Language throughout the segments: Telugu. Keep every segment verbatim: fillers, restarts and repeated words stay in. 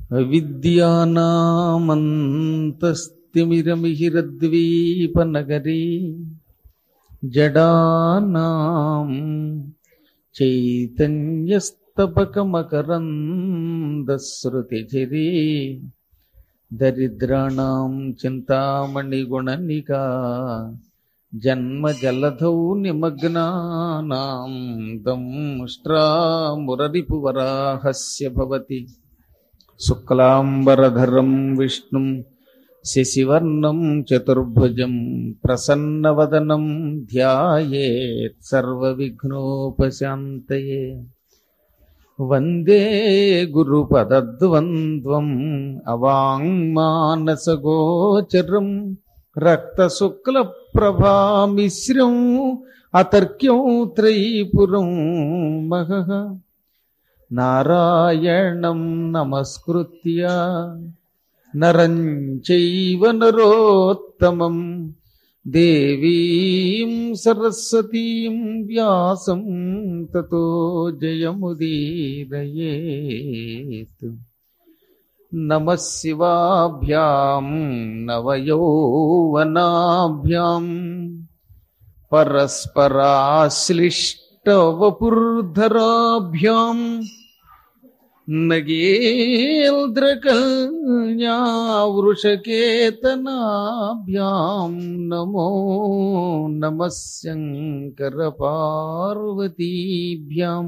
అవిద్యానామంతస్తిమిరమిహిరద్వీపనగరీ జడానాం చైతన్యస్తబకమకరందశ్రుతిఝరీ దరిద్రాణం చింతామణిగుణనికా జన్మజలధౌ నిమగ్నానాం దంష్ట్రామురరిపువరాహస్య భవతి శుక్లాంబరధరం విష్ణుం శశివర్ణం చతుర్భుజం ప్రసన్నవదనం ధ్యాయేత్ సర్వవిఘ్నోపశాంతయే. వందే గురుపదద్వంద్వం అవాంగ్మానసగోచరం రక్తశుక్లప్రభామిశ్రం అతర్క్యం త్రైపురం మహః. నారాయణం నమస్కృత్య నరం చైవ నరోత్తమం దేవీం సరస్వతీం వ్యాసం తతో జయముదీరయేత్. నమః శివాభ్యాం నవయౌవనాభ్యాం పరస్పరాశ్లిష్టవపుర్ధరాభ్యాం నగేంద్రకల్యావృషకేతనాభ్యాం నమో నమః శంకరపార్వతీభ్యాం.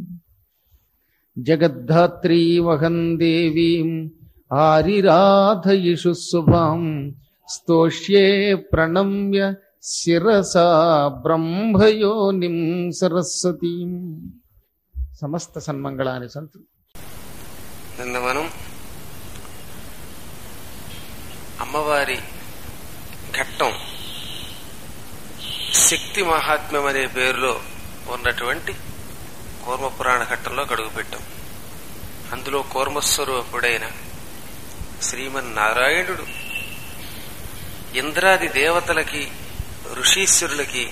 జగద్ధాత్రీమహం దేవీం ఆరిరాధయిషు శుభాం స్తోష్యే ప్రణమ్య శిరసా బ్రహ్మయోనిం సరస్వతీం. సమస్త సన్మంగళాని సంతు. నిన్న మనం అమ్మవారి ఘట్టం శక్తి మహాత్మ్యం అనే పేరులో ఉన్నటువంటి కూర్మ పురాణ ఘట్టంలో అడుగుపెట్టాం. అందులో కూర్మస్వరూపుడైన శ్రీమన్నారాయణుడు ఇంద్రాది దేవతలకి ఋషీశ్వరులకి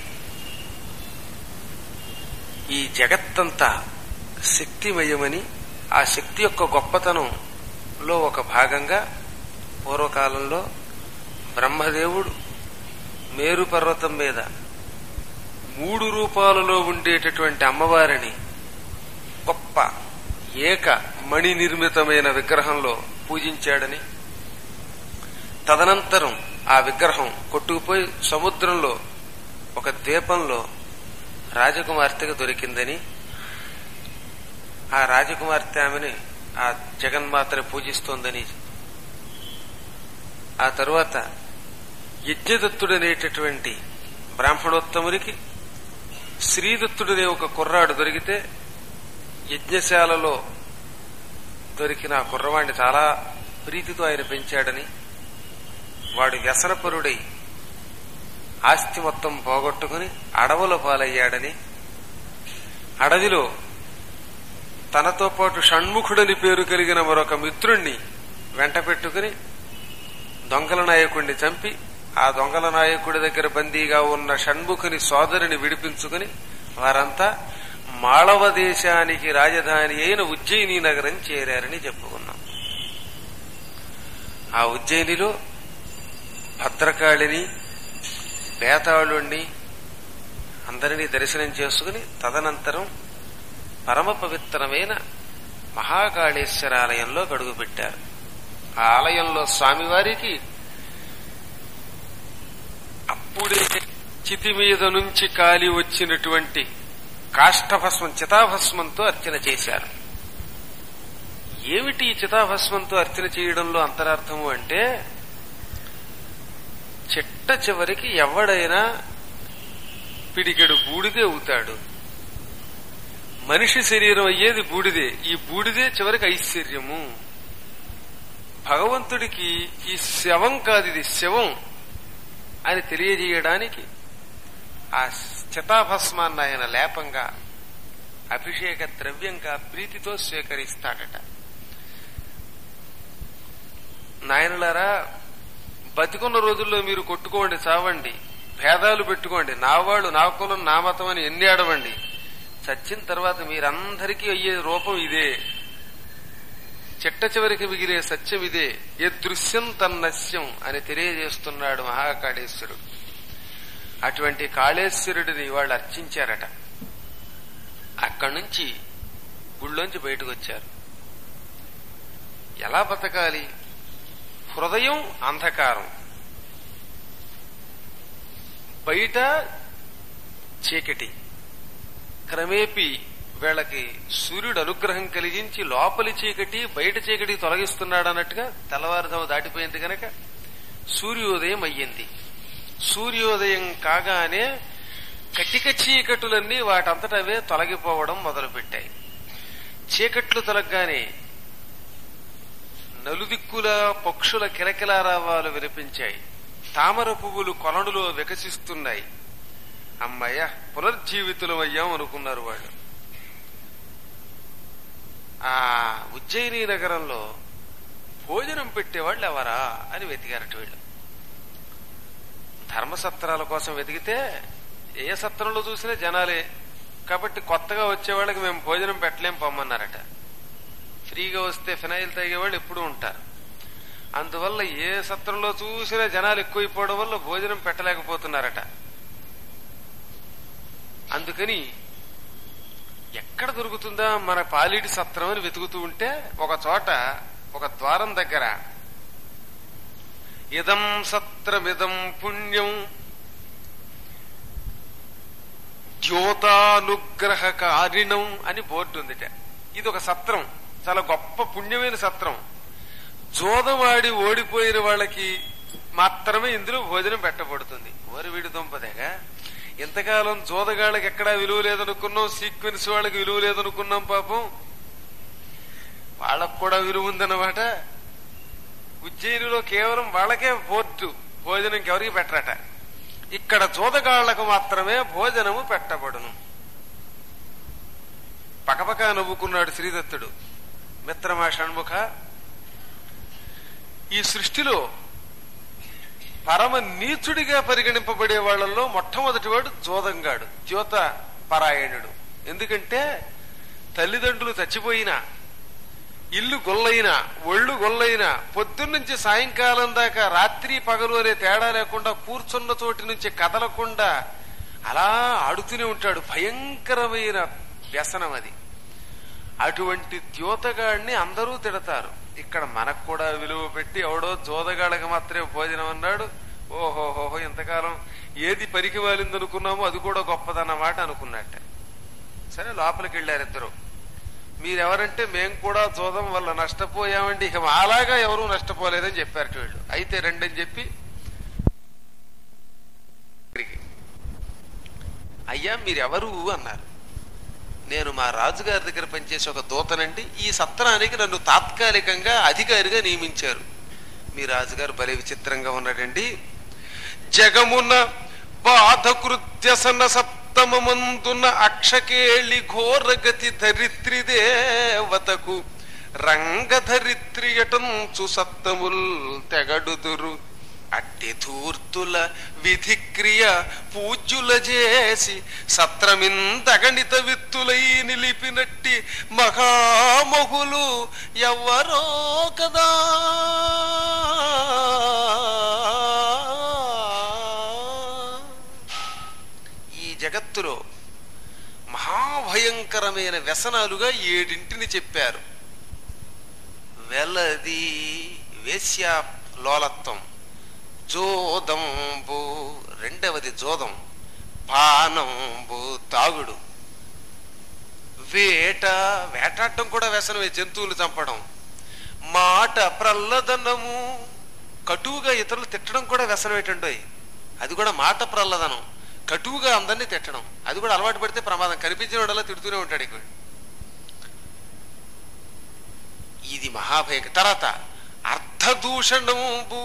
ఈ జగత్తంతా శక్తిమయమని, ఆ శక్తి యొక్క గొప్పతనంలో ఒక భాగంగా పూర్వకాలంలో బ్రహ్మదేవుడు మేరు పర్వతం మీద మూడు రూపాలలో ఉండేటటువంటి అమ్మవారిని గొప్ప ఏక మణి నిర్మితమైన విగ్రహంలో పూజించాడని, తదనంతరం ఆ విగ్రహం కొట్టుకుపోయి సముద్రంలో ఒక ద్వీపంలో రాజకుమార్తెగా దొరికిందని, ఆ రాజకుమార్తె ఆమెని ఆ జగన్మాతని పూజిస్తోందని, ఆ తరువాత యజ్ఞదత్తుడనేటటువంటి బ్రాహ్మణోత్తమునికి శ్రీదత్తుడనే ఒక కుర్రాడు దొరికితే యజ్ఞశాలలో దొరికిన ఆ కుర్రవాణ్ణి చాలా ప్రీతితో ఆయన పెంచాడని, వాడు వ్యసనపరుడై ఆస్తి మొత్తం పోగొట్టుకుని అడవుల పాలయ్యాడని, అడవిలో తనతో పాటు షణ్ముఖుడని పేరు కలిగిన మరొక మిత్రుణ్ణి వెంట పెట్టుకుని దొంగల నాయకుడిని చంపి, ఆ దొంగల నాయకుడి దగ్గర బందీగా ఉన్న షణ్ముఖుని సోదరిని విడిపించుకుని వారంతా మాళవ దేశానికి రాజధాని అయిన ఉజ్జయిని నగరం చేరారని చెప్పుకున్నాం. ఆ ఉజ్జయినిలో భద్రకాళిని, బేతాళుణ్ణి అందరినీ దర్శనం చేసుకుని తదనంతరం పరమ పవిత్రమైన మహాకాళేశ్వరాలయంలో గడుగుపెట్టారు. ఆ ఆలయంలో స్వామివారికి అప్పుడే చితి మీద నుంచి కాలి వచ్చినటువంటి కాష్టభస్మం, చితాభస్మంతో అర్చన చేశారు. ఏమిటి చితాభస్మంతో అర్చన చేయడంలో అంతరార్థము అంటే, చిట్ట చివరికి ఎవడైనా పిడికెడు బూడిదే అవుతాడు. మనిషి శరీరం అయ్యేది బూడిదే, ఈ బూడిదే చివరికి ఐశ్వర్యము. భగవంతుడికి ఈ శవం కాదు, ఇది శవం అని తెలియజేయడానికి ఆ చితాభస్మాన్ని ఆయన లేపంగా అభిషేక ద్రవ్యంగా ప్రీతితో స్వీకరిస్తాడట. నాయనలారా, బతికున్న రోజుల్లో మీరు కొట్టుకోండి, చావండి, భేదాలు పెట్టుకోండి, నా వాళ్ళు నా కులం నా మతం అని ఎన్ని ఆడవండి, చచ్చిన తర్వాత మీరందరికీ అయ్యే రూపం ఇదే. చిట్ట చివరికి మిగిలే సత్యం ఇదే. ఏ దృశ్యం తన్నస్యం అని తెలియజేస్తున్నాడు మహాకాళేశ్వరుడు. అటువంటి కాళేశ్వరుడిని వాళ్ళు అర్చించారట. అక్కడి నుంచి గుళ్ళోంచి బయటకు వచ్చారు. ఎలా బతకాలి? హృదయం అంధకారం, బయట చీకటి. క్రమేపీ వీళ్ళకి సూర్యుడు అనుగ్రహం కలిగించి లోపలి చీకటి బయట చీకటి తొలగిస్తున్నాడు అన్నట్టుగా తెల్లవారుజాము దాటిపోయింది కనుక సూర్యోదయం అయ్యింది. సూర్యోదయం కాగానే కటిక చీకటులన్నీ వాటంతటవే తొలగిపోవడం మొదలుపెట్టాయి. చీకట్లు తొలగగానే నలుదిక్కుల పక్షుల కిలకిలారావాలు వినిపించాయి. తామర పువ్వులు కొలనులో వికసిస్తున్నాయి. అమ్మయ్య, పునర్జీవితులం అయ్యాం అనుకున్నారు వాళ్ళు. ఆ ఉజ్జయిని నగరంలో భోజనం పెట్టేవాళ్ళు ఎవరా అని వెతికారట వీళ్ళు. ధర్మసత్రాల కోసం వెతికితే ఏ సత్రంలో చూసినా జనాలే కాబట్టి కొత్తగా వచ్చే వాళ్ళకి మేము భోజనం పెట్టలేం పొమ్మన్నారట. ఫ్రీగా వస్తే ఫినాయిల్ తాగేవాళ్ళు ఎప్పుడూ ఉంటారు. అందువల్ల ఏ సత్రంలో చూసినా జనాలు ఎక్కువైపోవడం వల్ల భోజనం పెట్టలేకపోతున్నారట. అందుకని ఎక్కడ దొరుకుతుందా మన పాలిటి సత్రం అని వెతుకుతూ ఉంటే ఒక చోట ఒక ద్వారం దగ్గర ఇదం సత్రమిదం పుణ్యం ద్యోతానుగ్రహకారిణం అని బోర్డు ఉందిట. ఇది ఒక సత్రం, చాలా గొప్ప పుణ్యమైన సత్రం. జోదవాడి ఓడిపోయిన వాళ్ళకి మాత్రమే ఇందులో భోజనం పెట్టబడుతుంది. ఓరి వీడి దొంపదేగా, ఇంతకాలం జోదగాళ్ళకి ఎక్కడా విలువ లేదనుకున్నాం, సీక్వెన్స్ వాళ్ళకి విలువ లేదనుకున్నాం. పాపం వాళ్ళకు కూడా విలువ ఉందన్నమాట. ఉజ్జయినిలో కేవలం వాళ్ళకే బోర్డు, భోజనం ఇంకెవరికి పెట్టరట. ఇక్కడ జోదగాళ్లకు మాత్రమే భోజనము పెట్టబడును. పకపక నవ్వుకున్నాడు శ్రీదత్తుడు. మిత్రమా షణ్ముఖ, ఈ సృష్టిలో పరమ నీచుడిగా పరిగణింపబడే వాళ్లలో మొట్టమొదటివాడు జోదంగాడు, జ్యోత పరాయణుడు. ఎందుకంటే తల్లిదండ్రులు చచ్చిపోయినా, ఇల్లు గొల్లైనా, ఒళ్ళు గొల్లైనా, పొద్దున్నుంచి సాయంకాలం దాకా రాత్రి పగలు అనే తేడా లేకుండా కూర్చున్న చోటి నుంచి కదలకుండా అలా ఆడుతూనే ఉంటాడు. భయంకరమైన వ్యసనం అది. అటువంటి ద్యోతగాడిని అందరూ తిడతారు. ఇక్కడ మనకు కూడా విలువ పెట్టి ఎవడో జోదగాళ్ళకి మాత్రమే భోజనం అన్నాడు. ఓహోహోహో, ఇంతకాలం ఏది పనికి వాలిందనుకున్నామో అది కూడా గొప్పదన్నమాట అనుకున్నట్ట. సరే, లోపలికి వెళ్ళారు ఇద్దరు. మీరెవరంటే మేం కూడా జోదం వల్ల నష్టపోయామండి, ఇక అలాగా ఎవరూ నష్టపోలేదని చెప్పారట వీళ్ళు. అయితే రెండని చెప్పి, అయ్యా మీరెవరు అన్నారు. నేను మా రాజుగారి దగ్గర పనిచేసే ఒక దూతనండి. ఈ సత్రానికి నన్ను తాత్కాలికంగా అధికారిగా నియమించారు. మీ రాజుగారు భలే విచిత్రంగా ఉన్నాడండి. జగమున బాధకృత్యసన సప్తమమందున అక్షకేళి ఘోరగతి ధరిత్రి దేవతకు రంగధరిత్రియటంచు సప్తముల్ తెగడుదురు. అట్టి ధూర్తుల విధిక్రియ పూజ్యుల చేసి సత్రమిందగణిత విత్తులై నిలిపినట్టి మహామహులు ఎవ్వరో కదా. ఈ జగత్తులో మహాభయంకరమైన వ్యసనాలుగా ఏడింటిని చెప్పారు. వెలది వేశ్య లోలత్వం, జోదంబు రెండవది జోదం, పానంబు తాగుడు, వేట వేటాడటం కూడా వ్యసనమే, జంతువులు చంపడం, మాట ప్రల్లదనము కటువుగా ఇతరులు తిట్టడం కూడా వ్యసనమేటండో. అది కూడా మాట ప్రల్లదనం, కటువుగా అందరినీ తిట్టడం. అది కూడా అలవాటు పడితే ప్రమాదం. కనిపించిన వాడల్లా తిడుతూనే ఉంటాడు ఇక్కడ. ఇది మహాభయంక. తర్వాత అర్థదూషణము,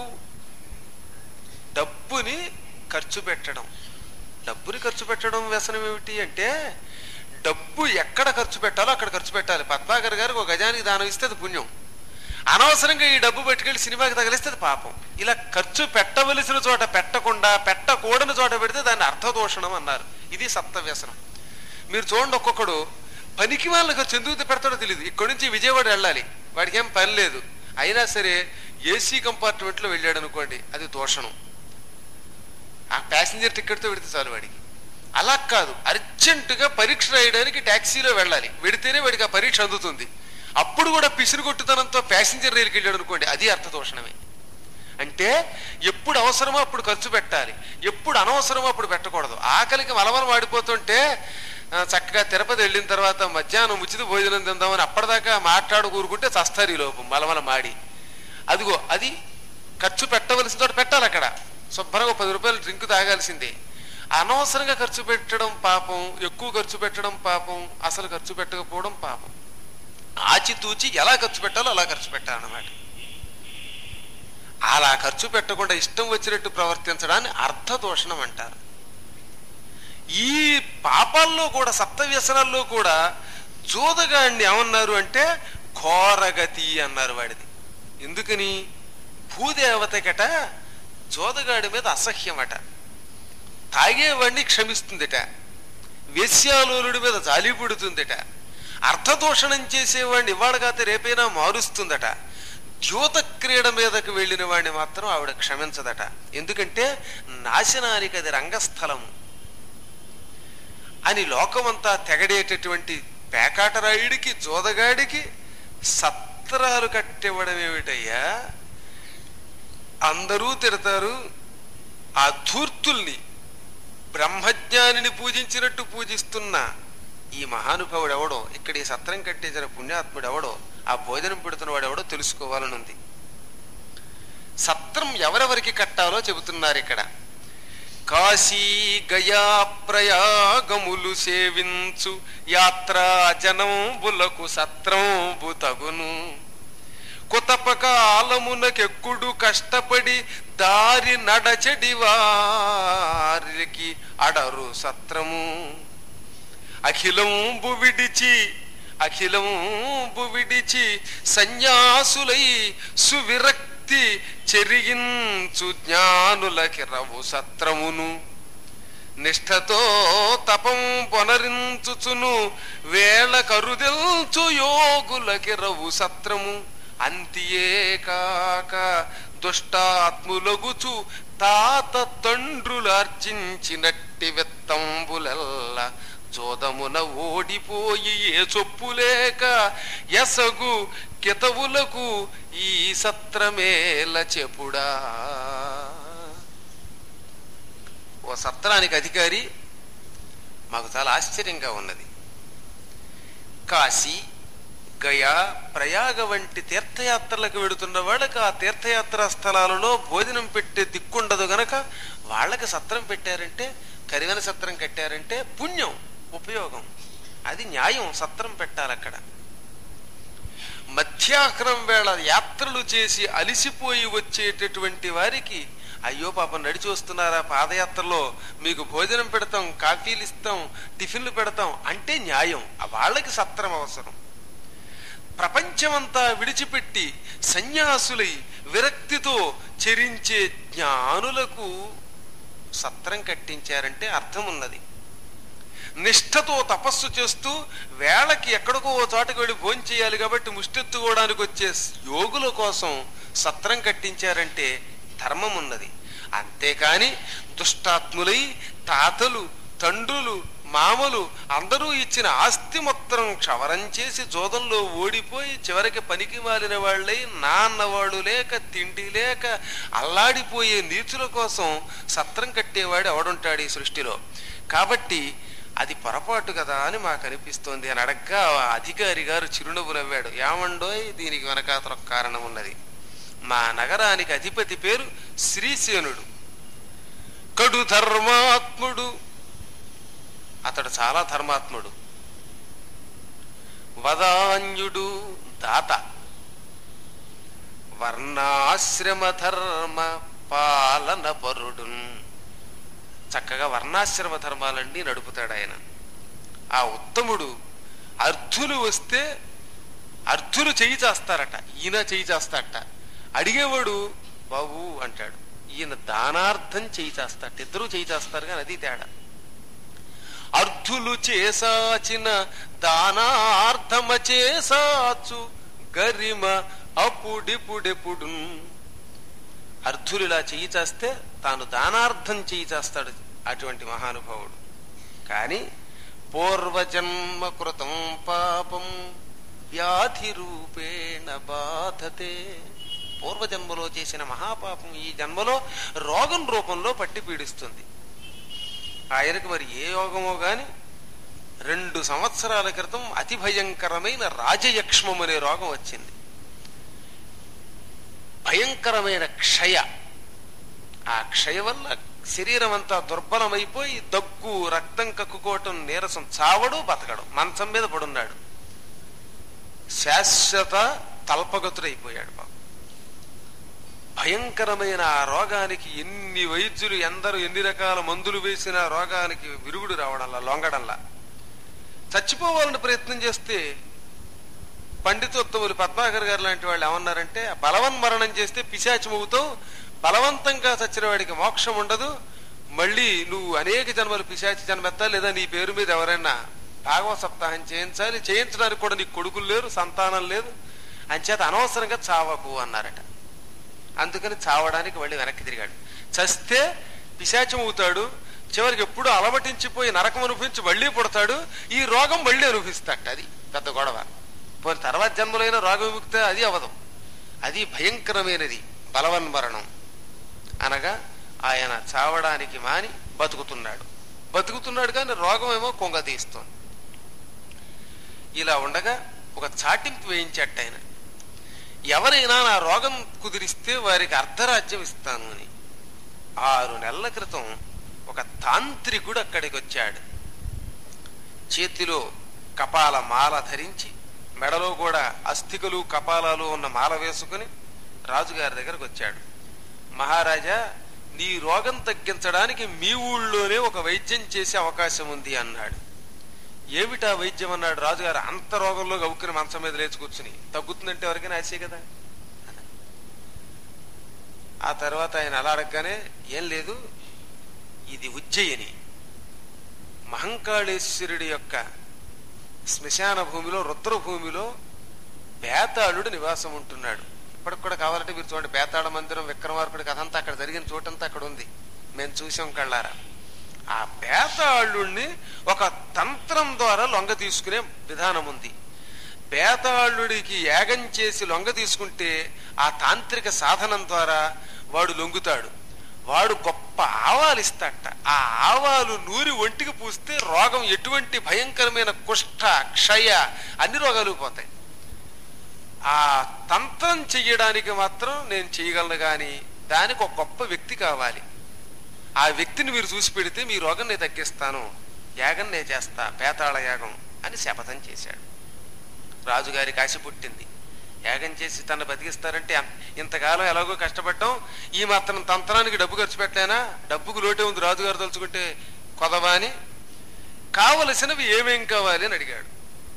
డబ్బుని ఖర్చు పెట్టడం. డబ్బుని ఖర్చు పెట్టడం వ్యసనం ఏమిటి అంటే, డబ్బు ఎక్కడ ఖర్చు పెట్టాలో అక్కడ ఖర్చు పెట్టాలి. పద్మాకర్ గారికి ఒక గజానికి దానం ఇస్తే అది పుణ్యం. అనవసరంగా ఈ డబ్బు పెట్టుకెళ్ళి సినిమాకి తగిలిస్తే అది పాపం. ఇలా ఖర్చు పెట్టవలసిన చోట పెట్టకుండా పెట్టకూడని చోట పెడితే దాన్ని అర్థదూషణం అన్నారు. ఇది సప్త వ్యసనం. మీరు చూడండి, ఒక్కొక్కడు పనికి వాళ్ళకి ఖర్చు ఎందుకు పెడతాడో తెలియదు. ఇక్కడి నుంచి విజయవాడ వెళ్ళాలి, వాడికి ఏం పని లేదు. అయినా సరే ఏసీ కంపార్ట్మెంట్లో వెళ్ళాడు అనుకోండి, అది దూషణం. ఆ ప్యాసింజర్ టికెట్తో వెడితే చాలు వాడికి. అలా కాదు, అర్జెంటుగా పరీక్ష రాయడానికి ట్యాక్సీలో వెళ్ళాలి, వెడితేనే వాడికి ఆ పరీక్ష అందుతుంది. అప్పుడు కూడా పిసిరు కొట్టుతనంతో ప్యాసింజర్ రైలుకి వెళ్ళాడు అనుకోండి, అది అర్థదోషణమే. అంటే ఎప్పుడు అవసరమో అప్పుడు ఖర్చు పెట్టాలి, ఎప్పుడు అనవసరమో అప్పుడు పెట్టకూడదు. ఆకలికి మలమల వాడిపోతుంటే చక్కగా తిరుపతి వెళ్ళిన తర్వాత మధ్యాహ్నం ఉచిత భోజనం తిందామని అప్పటిదాకా మాట్లాడు కూరుకుంటే చస్తారు ఈ లోపం మలమల మాడి. అదిగో అది ఖర్చు పెట్టవలసిన చోట పెట్టాలి. అక్కడ శుభ్రంగా పది రూపాయలు డ్రింక్ తాగాల్సిందే. అనవసరంగా ఖర్చు పెట్టడం పాపం, ఎక్కువ ఖర్చు పెట్టడం పాపం, అసలు ఖర్చు పెట్టకపోవడం పాపం. ఆచితూచి ఎలా ఖర్చు పెట్టాలో అలా ఖర్చు పెట్టాలన్నమాట. అలా ఖర్చు పెట్టకుండా ఇష్టం వచ్చినట్టు ప్రవర్తించడాన్ని అర్థదోషణం అంటారు. ఈ పాపాల్లో కూడా, సప్త వ్యసనాల్లో కూడా జోదగాడిని ఏమన్నారు అంటే ఘోరగతి అన్నారు వాడిది. ఎందుకని? భూదేవతకట జోదగాడి మీద అసహ్యమట, తాగేవాడిని క్షమిస్తుందిట, వేశ్యాలోలుడి మీద జాలి పుడుతుందిట, అర్థదోషణం చేసేవాడిని ఇవాళ కాతే రేపైనా మారుస్తుందట, ద్యోత క్రీడ మీదకు వెళ్ళిన వాడిని మాత్రం ఆవిడ క్షమించదట. ఎందుకంటే నాశనానికి అది రంగస్థలము అని లోకమంతా తెగడేటటువంటి పేకాటరాయుడికి, జోదగాడికి సత్రాలు కట్టివ్వడం ఏమిటయ్యా? అందరూ తిడతారు. ఆ ధూర్తుల్ని బ్రహ్మజ్ఞానిని పూజించినట్టు పూజిస్తున్న ఈ మహానుభావుడు ఎవడో, ఇక్కడ ఈ సత్రం కట్టించిన పుణ్యాత్ముడు ఎవడో, ఆ భోజనం పెడుతున్నవాడు ఎవడో తెలుసుకోవాలనుంది. సత్రం ఎవరెవరికి కట్టాలో చెబుతున్నారు ఇక్కడ. కాశీ గయా ప్రయాగములు సేవించు యాత్రా జనంబులకు సత్రంబు తగును. కొతపకాలమునకెక్కుడు కష్టపడి దారి నడచెడి వారికి అడరు సత్రము. అఖిలంబు విడిచి అఖిలంబు విడిచి సన్యాసులై సువిరక్తి చెరియించు జ్ఞానులకి రవు సత్రమును. నిష్ఠతో తపం పొనరించుచును వేళ కరుదెల్చు యోగులకి రవు సత్రము. అంతియే కాక దుష్టాత్ములగుచు తాత తండ్రులార్జించినట్టి విత్తంబులెల్ల జోదమున ఓడిపోయి ఏ చొప్పులేక ఎసగు కితవులకు ఈ సత్రమేల చెప్పుడా. ఓ సత్రానికి అధికారి, మాకు చాలా ఆశ్చర్యంగా ఉన్నది. కాశీ, గయా, ప్రయాగ వంటి తీర్థయాత్రలకు వెడుతున్న వాళ్ళకి ఆ తీర్థయాత్రా స్థలాలలో భోజనం పెట్టే దిక్కుండదు గనక వాళ్ళకి సత్రం పెట్టారంటే, కరివెన సత్రం కట్టారంటే పుణ్యం, ఉపయోగం, అది న్యాయం. సత్రం పెట్టాలి అక్కడ. మధ్యాహ్నం వేళ యాత్రలు చేసి అలిసిపోయి వచ్చేటటువంటి వారికి, అయ్యో పాపం నడిచి వస్తున్నారా పాదయాత్రలో, మీకు భోజనం పెడతాం, కాఫీలు ఇస్తాం, టిఫిన్లు పెడతాం అంటే న్యాయం. వాళ్ళకి సత్రం అవసరం. ప్రపంచమంతా విడిచిపెట్టి సన్యాసులై విరక్తితో చెరించే జ్ఞానులకు సత్రం కట్టించారంటే అర్థం ఉన్నది. నిష్ఠతో తపస్సు చేస్తూ వేళకి ఎక్కడికో ఓ చోటకి వెళ్ళి భోజనం చేయాలి కాబట్టి ముష్టెత్తుకోవడానికి వచ్చే యోగుల కోసం సత్రం కట్టించారంటే ధర్మం ఉన్నది. అంతేకాని దుష్టాత్ములై తాతలు, తండ్రులు, మామలు అందరూ ఇచ్చిన ఆస్తి మొత్తం క్షవరం చేసి జోదంలో ఓడిపోయి చివరికి పనికి మాలిన వాళ్ళై నాన్నవాడు లేక తిండి లేక అల్లాడిపోయే నీచుల కోసం సత్రం కట్టేవాడు ఎవడుంటాడు ఈ సృష్టిలో? కాబట్టి అది పొరపాటు కదా అని మాకు అనిపిస్తోంది అని అడగ్గా అధికారి గారు చిరునవ్వు నవ్వాడు. ఏమండోయ్, దీనికి వెనకాతల కారణం ఉన్నది. మా నగరానికి అధిపతి పేరు శ్రీసేనుడు. కడు ధర్మాత్ముడు, అతడు చాలా ధర్మాత్ముడు. వదాన్యుడు, దాత. వర్ణాశ్రమ ధర్మ పాలన పరుడు. చక్కగా వర్ణాశ్రమ ధర్మాలన్నీ నడుపుతాడు ఆయన. ఆ ఉత్తముడు అర్ధులు వస్తే అర్ధులు చెయ్యి చేస్తారట, ఈయన చెయ్యి చేస్తాడట. అడిగేవాడు బాబు అంటాడు, ఈయన దానార్థం చెయ్యి చేస్తాట. ఇద్దరూ చెయ్యి చేస్తారు కానీ అది తేడా. అర్ధులు చేసాచిన దానార్థమ చేసాచు గరిమ అప్పుడిపుడెప్పుడు. అర్ధులు ఇలా చెయ్యి చేస్తే తాను దానార్థం చెయ్యి చేస్తాడు అటువంటి మహానుభావుడు. కాని పూర్వజన్మ కృతం పాపం వ్యాధి రూపేణ బాధతే. పూర్వజన్మలో చేసిన మహాపాపం ఈ జన్మలో రోగం రూపంలో పట్టి పీడిస్తుంది. ఆయనకు మరి ఏ యోగమో గాని రెండు సంవత్సరాల క్రితం అతి భయంకరమైన రాజయక్ష్మం అనే రోగం వచ్చింది. భయంకరమైన క్షయ. ఆ క్షయ వల్ల శరీరం అంతా దుర్బలమైపోయి దగ్గు, రక్తం కక్కుకోవటం, నీరసం, చావడు బతకడు, మంచం మీద పడున్నాడు. శాశ్వత తల్పగతుడైపోయాడు బాబు. భయంకరమైన ఆ రోగానికి ఎన్ని వైద్యులు ఎందరూ ఎన్ని రకాల మందులు వేసిన రోగానికి విరుగుడు రావడంలా, లొంగడంలా. చచ్చిపోవాలని ప్రయత్నం చేస్తే పండితోత్తములు పద్మాకర్ గారు లాంటి వాళ్ళు ఏమన్నారంటే, బలవన్ మరణం చేస్తే పిశాచమవుతావు, బలవంతంగా చచ్చిన వాడికి మోక్షం ఉండదు, మళ్ళీ నువ్వు అనేక జన్మలు పిశాచి జన్మెత్తాలి, లేదా నీ పేరు మీద ఎవరైనా భాగవత సప్తాహం చేయించాలి, చేయించడానికి కూడా నీకు కొడుకులు లేరు, సంతానం లేదు, అంచేత అనవసరంగా చావకు అన్నారట. అందుకని చావడానికి మళ్ళీ వెనక్కి తిరిగాడు. చస్తే పిశాచం అవుతాడు, చివరికి ఎప్పుడు అలమటించిపోయి నరకం అనుభవించి మళ్ళీ పుడతాడు, ఈ రోగం మళ్ళీ అనుభవిస్తాట. అది పెద్ద గొడవ. పోనీ తర్వాత జన్మలైన రోగ విముక్తి అది అవదు. అది భయంకరమైనది బలవన్మరణం. అనగా ఆయన చావడానికి మాని బతుకుతున్నాడు. బతుకుతున్నాడు కానీ రోగం ఏమో కొంగదీస్తుంది. ఇలా ఉండగా ఒక చాటింపు వేయించట ఆయన, ఎవరైనా నా రోగం కుదిరిస్తే వారికి అర్ధరాజ్యం ఇస్తాను అని. ఆరు నెలల క్రితం ఒక తాంత్రికుడు అక్కడికి వచ్చాడు. చేతిలో కపాల మాల ధరించి, మెడలో కూడా అస్థికలు కపాలాలు ఉన్న మాల వేసుకుని రాజుగారి దగ్గరకు వచ్చాడు. మహారాజా, నీ రోగం తగ్గించడానికి మీ ఊళ్ళోనే ఒక వైద్యం చేసే అవకాశం ఉంది అన్నాడు. ఏమిటా వైద్యం అన్నాడు రాజుగారు. అంత రోగంలో గవుక్కుని మంచం మీద లేచి కూర్చుని, తగ్గుతుందంటే ఎవరికైనా ఆశే కదా. ఆ తర్వాత ఆయన అలా అడగగానే, ఏం లేదు, ఇది ఉజ్జయిని, మహంకాళేశ్వరుడి యొక్క శ్మశాన భూమిలో, రుద్రభూమిలో బేతాళుడు నివాసం ఉంటున్నాడు. ఇప్పటికి కూడా కావాలంటే మీరు చూడండి, బేతాళ మందిరం, విక్రమార్కుడి కథ అంతా అక్కడ జరిగిన చోటంతా అక్కడ ఉంది, మేము చూసాం కళ్ళారా. ఆ బేతాళుడిని ఒక తంత్రం ద్వారా లొంగ తీసుకునే విధానం ఉంది. బేతాళుడికి యాగం చేసి లొంగ తీసుకుంటే ఆ తాంత్రిక సాధనం ద్వారా వాడు లొంగుతాడు. వాడు గొప్ప ఆవాలు ఇస్తాట. ఆ ఆవాలు నూరి ఒంటికి పూస్తే రోగం, ఎటువంటి భయంకరమైన కుష్ఠ, క్షయ, అన్ని రోగాలు పోతాయి. ఆ తంత్రం చెయ్యడానికి మాత్రం నేను చేయగలను, కానీ దానికి ఒక గొప్ప వ్యక్తి కావాలి. ఆ వ్యక్తిని మీరు చూసి పెడితే మీ రోగం నేను తగ్గిస్తాను, యాగం నేను చేస్తా, బేతాళ యాగం అని శపథం చేశాడు. రాజుగారికి ఆశ పుట్టింది. యాగం చేసి తను బతికిస్తారంటే ఇంతకాలం ఎలాగో కష్టపడ్డాం, ఈ మాత్రం తంత్రానికి డబ్బు ఖర్చు పెట్టలేనా, డబ్బుకు లోటే ఉంది రాజుగారు తలుచుకుంటే కొదవా అని, కావలసినవి ఏమేం కావాలి అని అడిగాడు.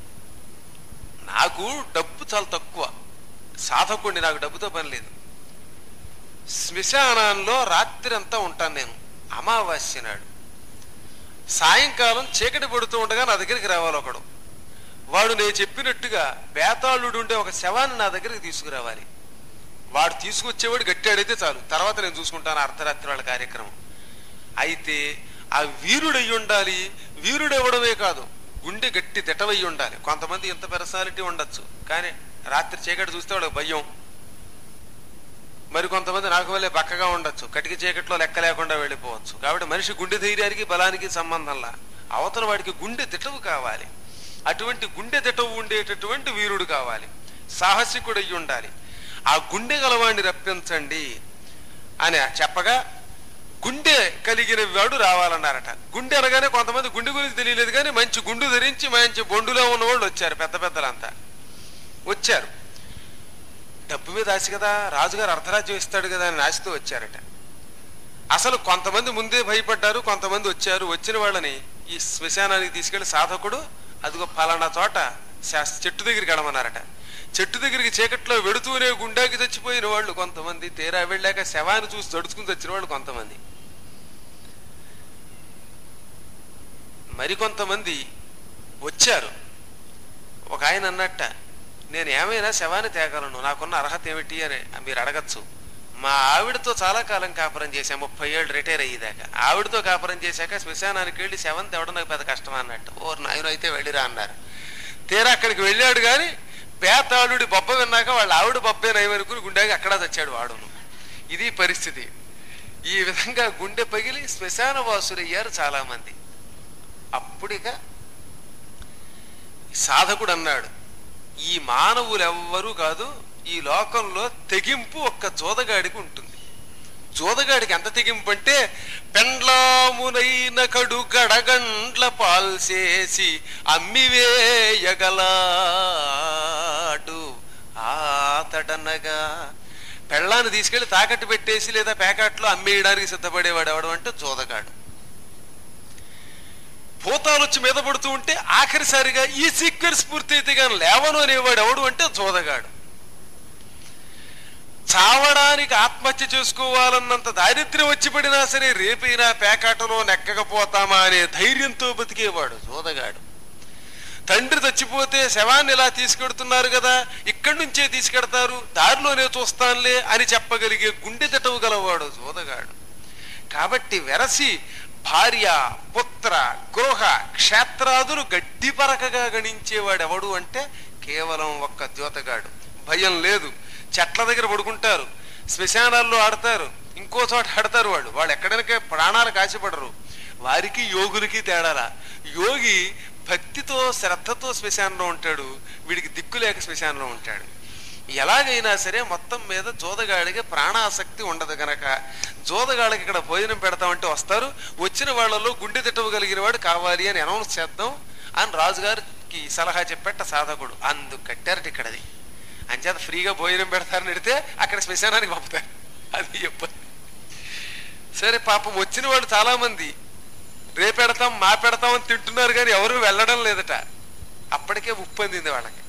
నాకు డబ్బు చాలా తక్కువ, సాధకుడిని, నాకు డబ్బుతో పని లేదు. శ్మశానంలో రాత్రి అంతా ఉంటాను నేను. అమావాస్య నాడు సాయంకాలం చీకటి పడుతూ ఉండగా నా దగ్గరికి రావాలి ఒకడు. వాడు నేను చెప్పినట్టుగా బేతాళుడు ఉండే ఒక శవాన్ని నా దగ్గరికి తీసుకురావాలి. వాడు తీసుకొచ్చేవాడు గట్టాడైతే చాలు, తర్వాత నేను చూసుకుంటాను అర్ధరాత్రి వాళ్ళ కార్యక్రమం. అయితే ఆ వీరుడయ్యి ఉండాలి. వీరుడెవడమే కాదు, గుండె గట్టి తిటవయ్యి ఉండాలి. కొంతమంది ఇంత పర్సనాలిటీ ఉండొచ్చు, కానీ రాత్రి చీకటి చూస్తే వాడు భయం. మరి కొంతమంది నాకు వల్లే బక్కగా ఉండొచ్చు, కటిక చీకట్లో లెక్క లేకుండా వెళ్ళిపోవచ్చు. కాబట్టి మనిషి గుండె ధైర్యానికి బలానికి సంబంధంలా అవతల వాడికి గుండె తిటవు కావాలి. అటువంటి గుండె తిటవు ఉండేటటువంటి వీరుడు కావాలి, సాహసికుడు అయ్యి ఉండాలి. ఆ గుండె గలవాడిని రప్పించండి అని చెప్పగా గుండె కలిగిన వాడు రావాలన్నారట. గుండె అనగానే కొంతమంది గుండె గురించి తెలియలేదు, కానీ మంచి గుండు ధరించి మంచి బొండులో ఉన్న వాళ్ళు వచ్చారు. పెద్ద పెద్దలంతా వచ్చారు. డబ్బు మీద ఆశ కదా, రాజుగారు అర్ధరాజ్యం ఇస్తాడు కదా అని ఆశతో వచ్చారట. అసలు కొంతమంది ముందే భయపడ్డారు, కొంతమంది వచ్చారు. వచ్చిన వాళ్ళని ఈ శ్మశానానికి తీసుకెళ్లి సాధకుడు అదిగో ఫలానా చోట చెట్టు దగ్గరికి వెళ్ళమన్నారట. చెట్టు దగ్గరికి చీకట్లో వెడుతూనే గుండాకి చచ్చిపోయిన వాళ్ళు కొంతమంది, తీరా వెళ్ళాక శవాన్ని చూసి తడుచుకుని చచ్చిన వాళ్ళు కొంతమంది, మరికొంతమంది వచ్చారు. ఒక ఆయన అన్నట్ట, నేను ఏమైనా శవాన్ని తేగలను, నాకున్న అర్హత ఏమిటి అని మీరు అడగచ్చు. మా ఆవిడతో చాలా కాలం కాపురం చేశాను, ముప్పై ఏళ్ళు రిటైర్ అయ్యేదాకా. ఆవిడతో కాపురం చేశాక శ్మశానానికి వెళ్ళి శవం తేవడం నాకు పెద్ద కష్టం అన్నట్టు. ఓ నాయన అయితే వెళ్ళిరా అన్నారు. తీరా అక్కడికి వెళ్ళాడు కానీ పేతాళుడి బొబ్బ విన్నాక వాళ్ళ ఆవిడ బొబ్బే నయమనుకుని గుండెకి అక్కడ తెచ్చాడు వాడును. ఇది పరిస్థితి. ఈ విధంగా గుండె పగిలి శ్మశాన వాసులయ్యారు చాలా మంది. అప్పుడిక సాధకుడు అన్నాడు, ఈ మానవులు ఎవ్వరూ కాదు, ఈ లోకంలో తెగింపు ఒక్క జోదగాడికి ఉంటుంది. జోదగాడికి ఎంత తెగింపు అంటే, పెండ్లామునైన కడు గడగండ్ల పాల్సేసి అమ్మివేయగలాడు ఆతడనగా. పెళ్ళాన్ని తీసుకెళ్లి తాకట్టు పెట్టేసి లేదా ప్యాకెట్లో అమ్మేయడానికి సిద్ధపడేవాడు ఎవడు అంటే జోదగాడు. భూతాలు వచ్చి మీద పడుతూ ఉంటే ఆఖరిసారిగా ఈ సీక్వెన్స్ పూర్తయితే కానీ లేవను అనేవాడు ఎవడు అంటే జోదగాడు. చావడానికి ఆత్మహత్య చేసుకోవాలన్నంత దారిద్ర్యం వచ్చి పడినా సరే రేపైనా పేకాటలో నెక్కకపోతామా అనే ధైర్యంతో బతికేవాడు జోదగాడు. తండ్రి చచ్చిపోతే శవాన్ని ఇలా తీసుకెడుతున్నారు కదా, ఇక్కడి నుంచే తీసుకెడతారు, దారిలోనే చూస్తానులే అని చెప్పగలిగే గుండె తిటవు గలవాడు జోదగాడు. కాబట్టి వెరసి భార్య, పుత్ర, గృహ, క్షేత్రాదులు గడ్డి పరకగా గణించేవాడు ఎవడు అంటే కేవలం ఒక్క జోతగాడు. భయం లేదు, చెట్ల దగ్గర పడుకుంటారు, శ్మశానాల్లో ఆడతారు, ఇంకో చోట ఆడతారు. వాళ్ళు వాళ్ళు ఎక్కడికే ప్రాణాలు కాసిపడరు. వారికి యోగులకి తేడాలా. యోగి భక్తితో శ్రద్ధతో శ్మశానంలో ఉంటాడు, వీడికి దిక్కులేక శ్మశానంలో ఉంటాడు. ఎలాగైనా సరే మొత్తం మీద జోదగాడికి ప్రాణాసక్తి ఉండదు గనక జోదగాడికి ఇక్కడ భోజనం పెడతామంటే వస్తారు. వచ్చిన వాళ్ళలో గుండె తిట్టవగలిగిన వాడు కావాలి అని అనౌన్స్ చేద్దాం అని రాజుగారికి సలహా చెప్పేట సాధకుడు. అందుకు కట్టారట ఇక్కడది. అంచేత ఫ్రీగా భోజనం పెడతారని పెడితే అక్కడ శ్మశానానికి పంపుతారు. అది చెప్పదు. సరే పాపం వచ్చిన వాళ్ళు చాలా మంది రేపెడతాం మా పెడతామని తింటున్నారు కానీ ఎవరు వెళ్ళడం లేదట. అప్పటికే ఉప్పొందింది వాళ్ళకి.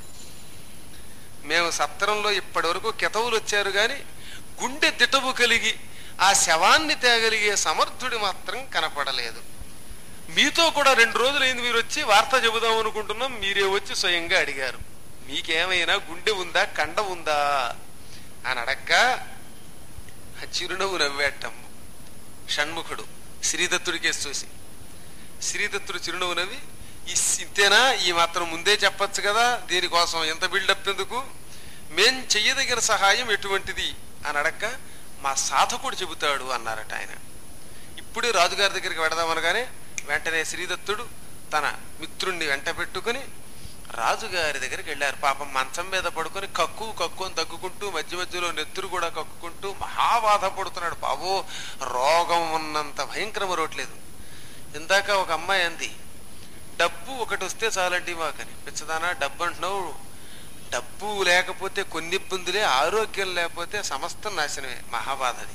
మేము సత్రంలో ఇప్పటి వరకు కెతవులు వచ్చారు కానీ గుండె దిటవు కలిగి ఆ శవాన్ని తేగలిగే సమర్థుడి మాత్రం కనపడలేదు. మీతో కూడా రెండు రోజులైంది మీరు వచ్చి వార్త చెబుదాం అనుకుంటున్నాం, మీరే వచ్చి స్వయంగా అడిగారు. మీకేమైనా గుండె ఉందా, కండ ఉందా అని అడగ్గా చిరునవ్వు నవ్వేటం షణ్ముఖుడు శ్రీదత్తుడికేసి చూసి. శ్రీదత్తుడు చిరునవ్వు నవ్వి, ఈ ఇంతేనా, ఈ మాత్రం ముందే చెప్పచ్చు కదా, దీనికోసం ఎంత బిల్డప్ ఎందుకు, మేం చెయ్యదగిన సహాయం ఎటువంటిది అని అడక్క మా సాధకుడు చెబుతాడు అన్నారట ఆయన. ఇప్పుడే రాజుగారి దగ్గరికి వెడదామనగానే వెంటనే శ్రీదత్తుడు తన మిత్రుణ్ణి వెంట పెట్టుకుని రాజుగారి దగ్గరికి వెళ్ళారు. పాపం మంచం మీద పడుకొని కక్కు కక్కు అని తగ్గుకుంటూ మధ్య మధ్యలో నెత్తురు కూడా కక్కుకుంటూ మహాబాధ పడుతున్నాడు. బాబో, రోగం ఉన్నంత భయంకరం రోట్లేదు. ఇందాక ఒక అమ్మాయి అంది, డబ్బు ఒకటి వస్తే చాలండి మాకని. పిచ్చదానా డబ్బు అంటున్నావు, డబ్బు లేకపోతే కొన్ని ఇబ్బందులే, ఆరోగ్యం లేకపోతే సమస్తం నాశనమే. మహాబాధది.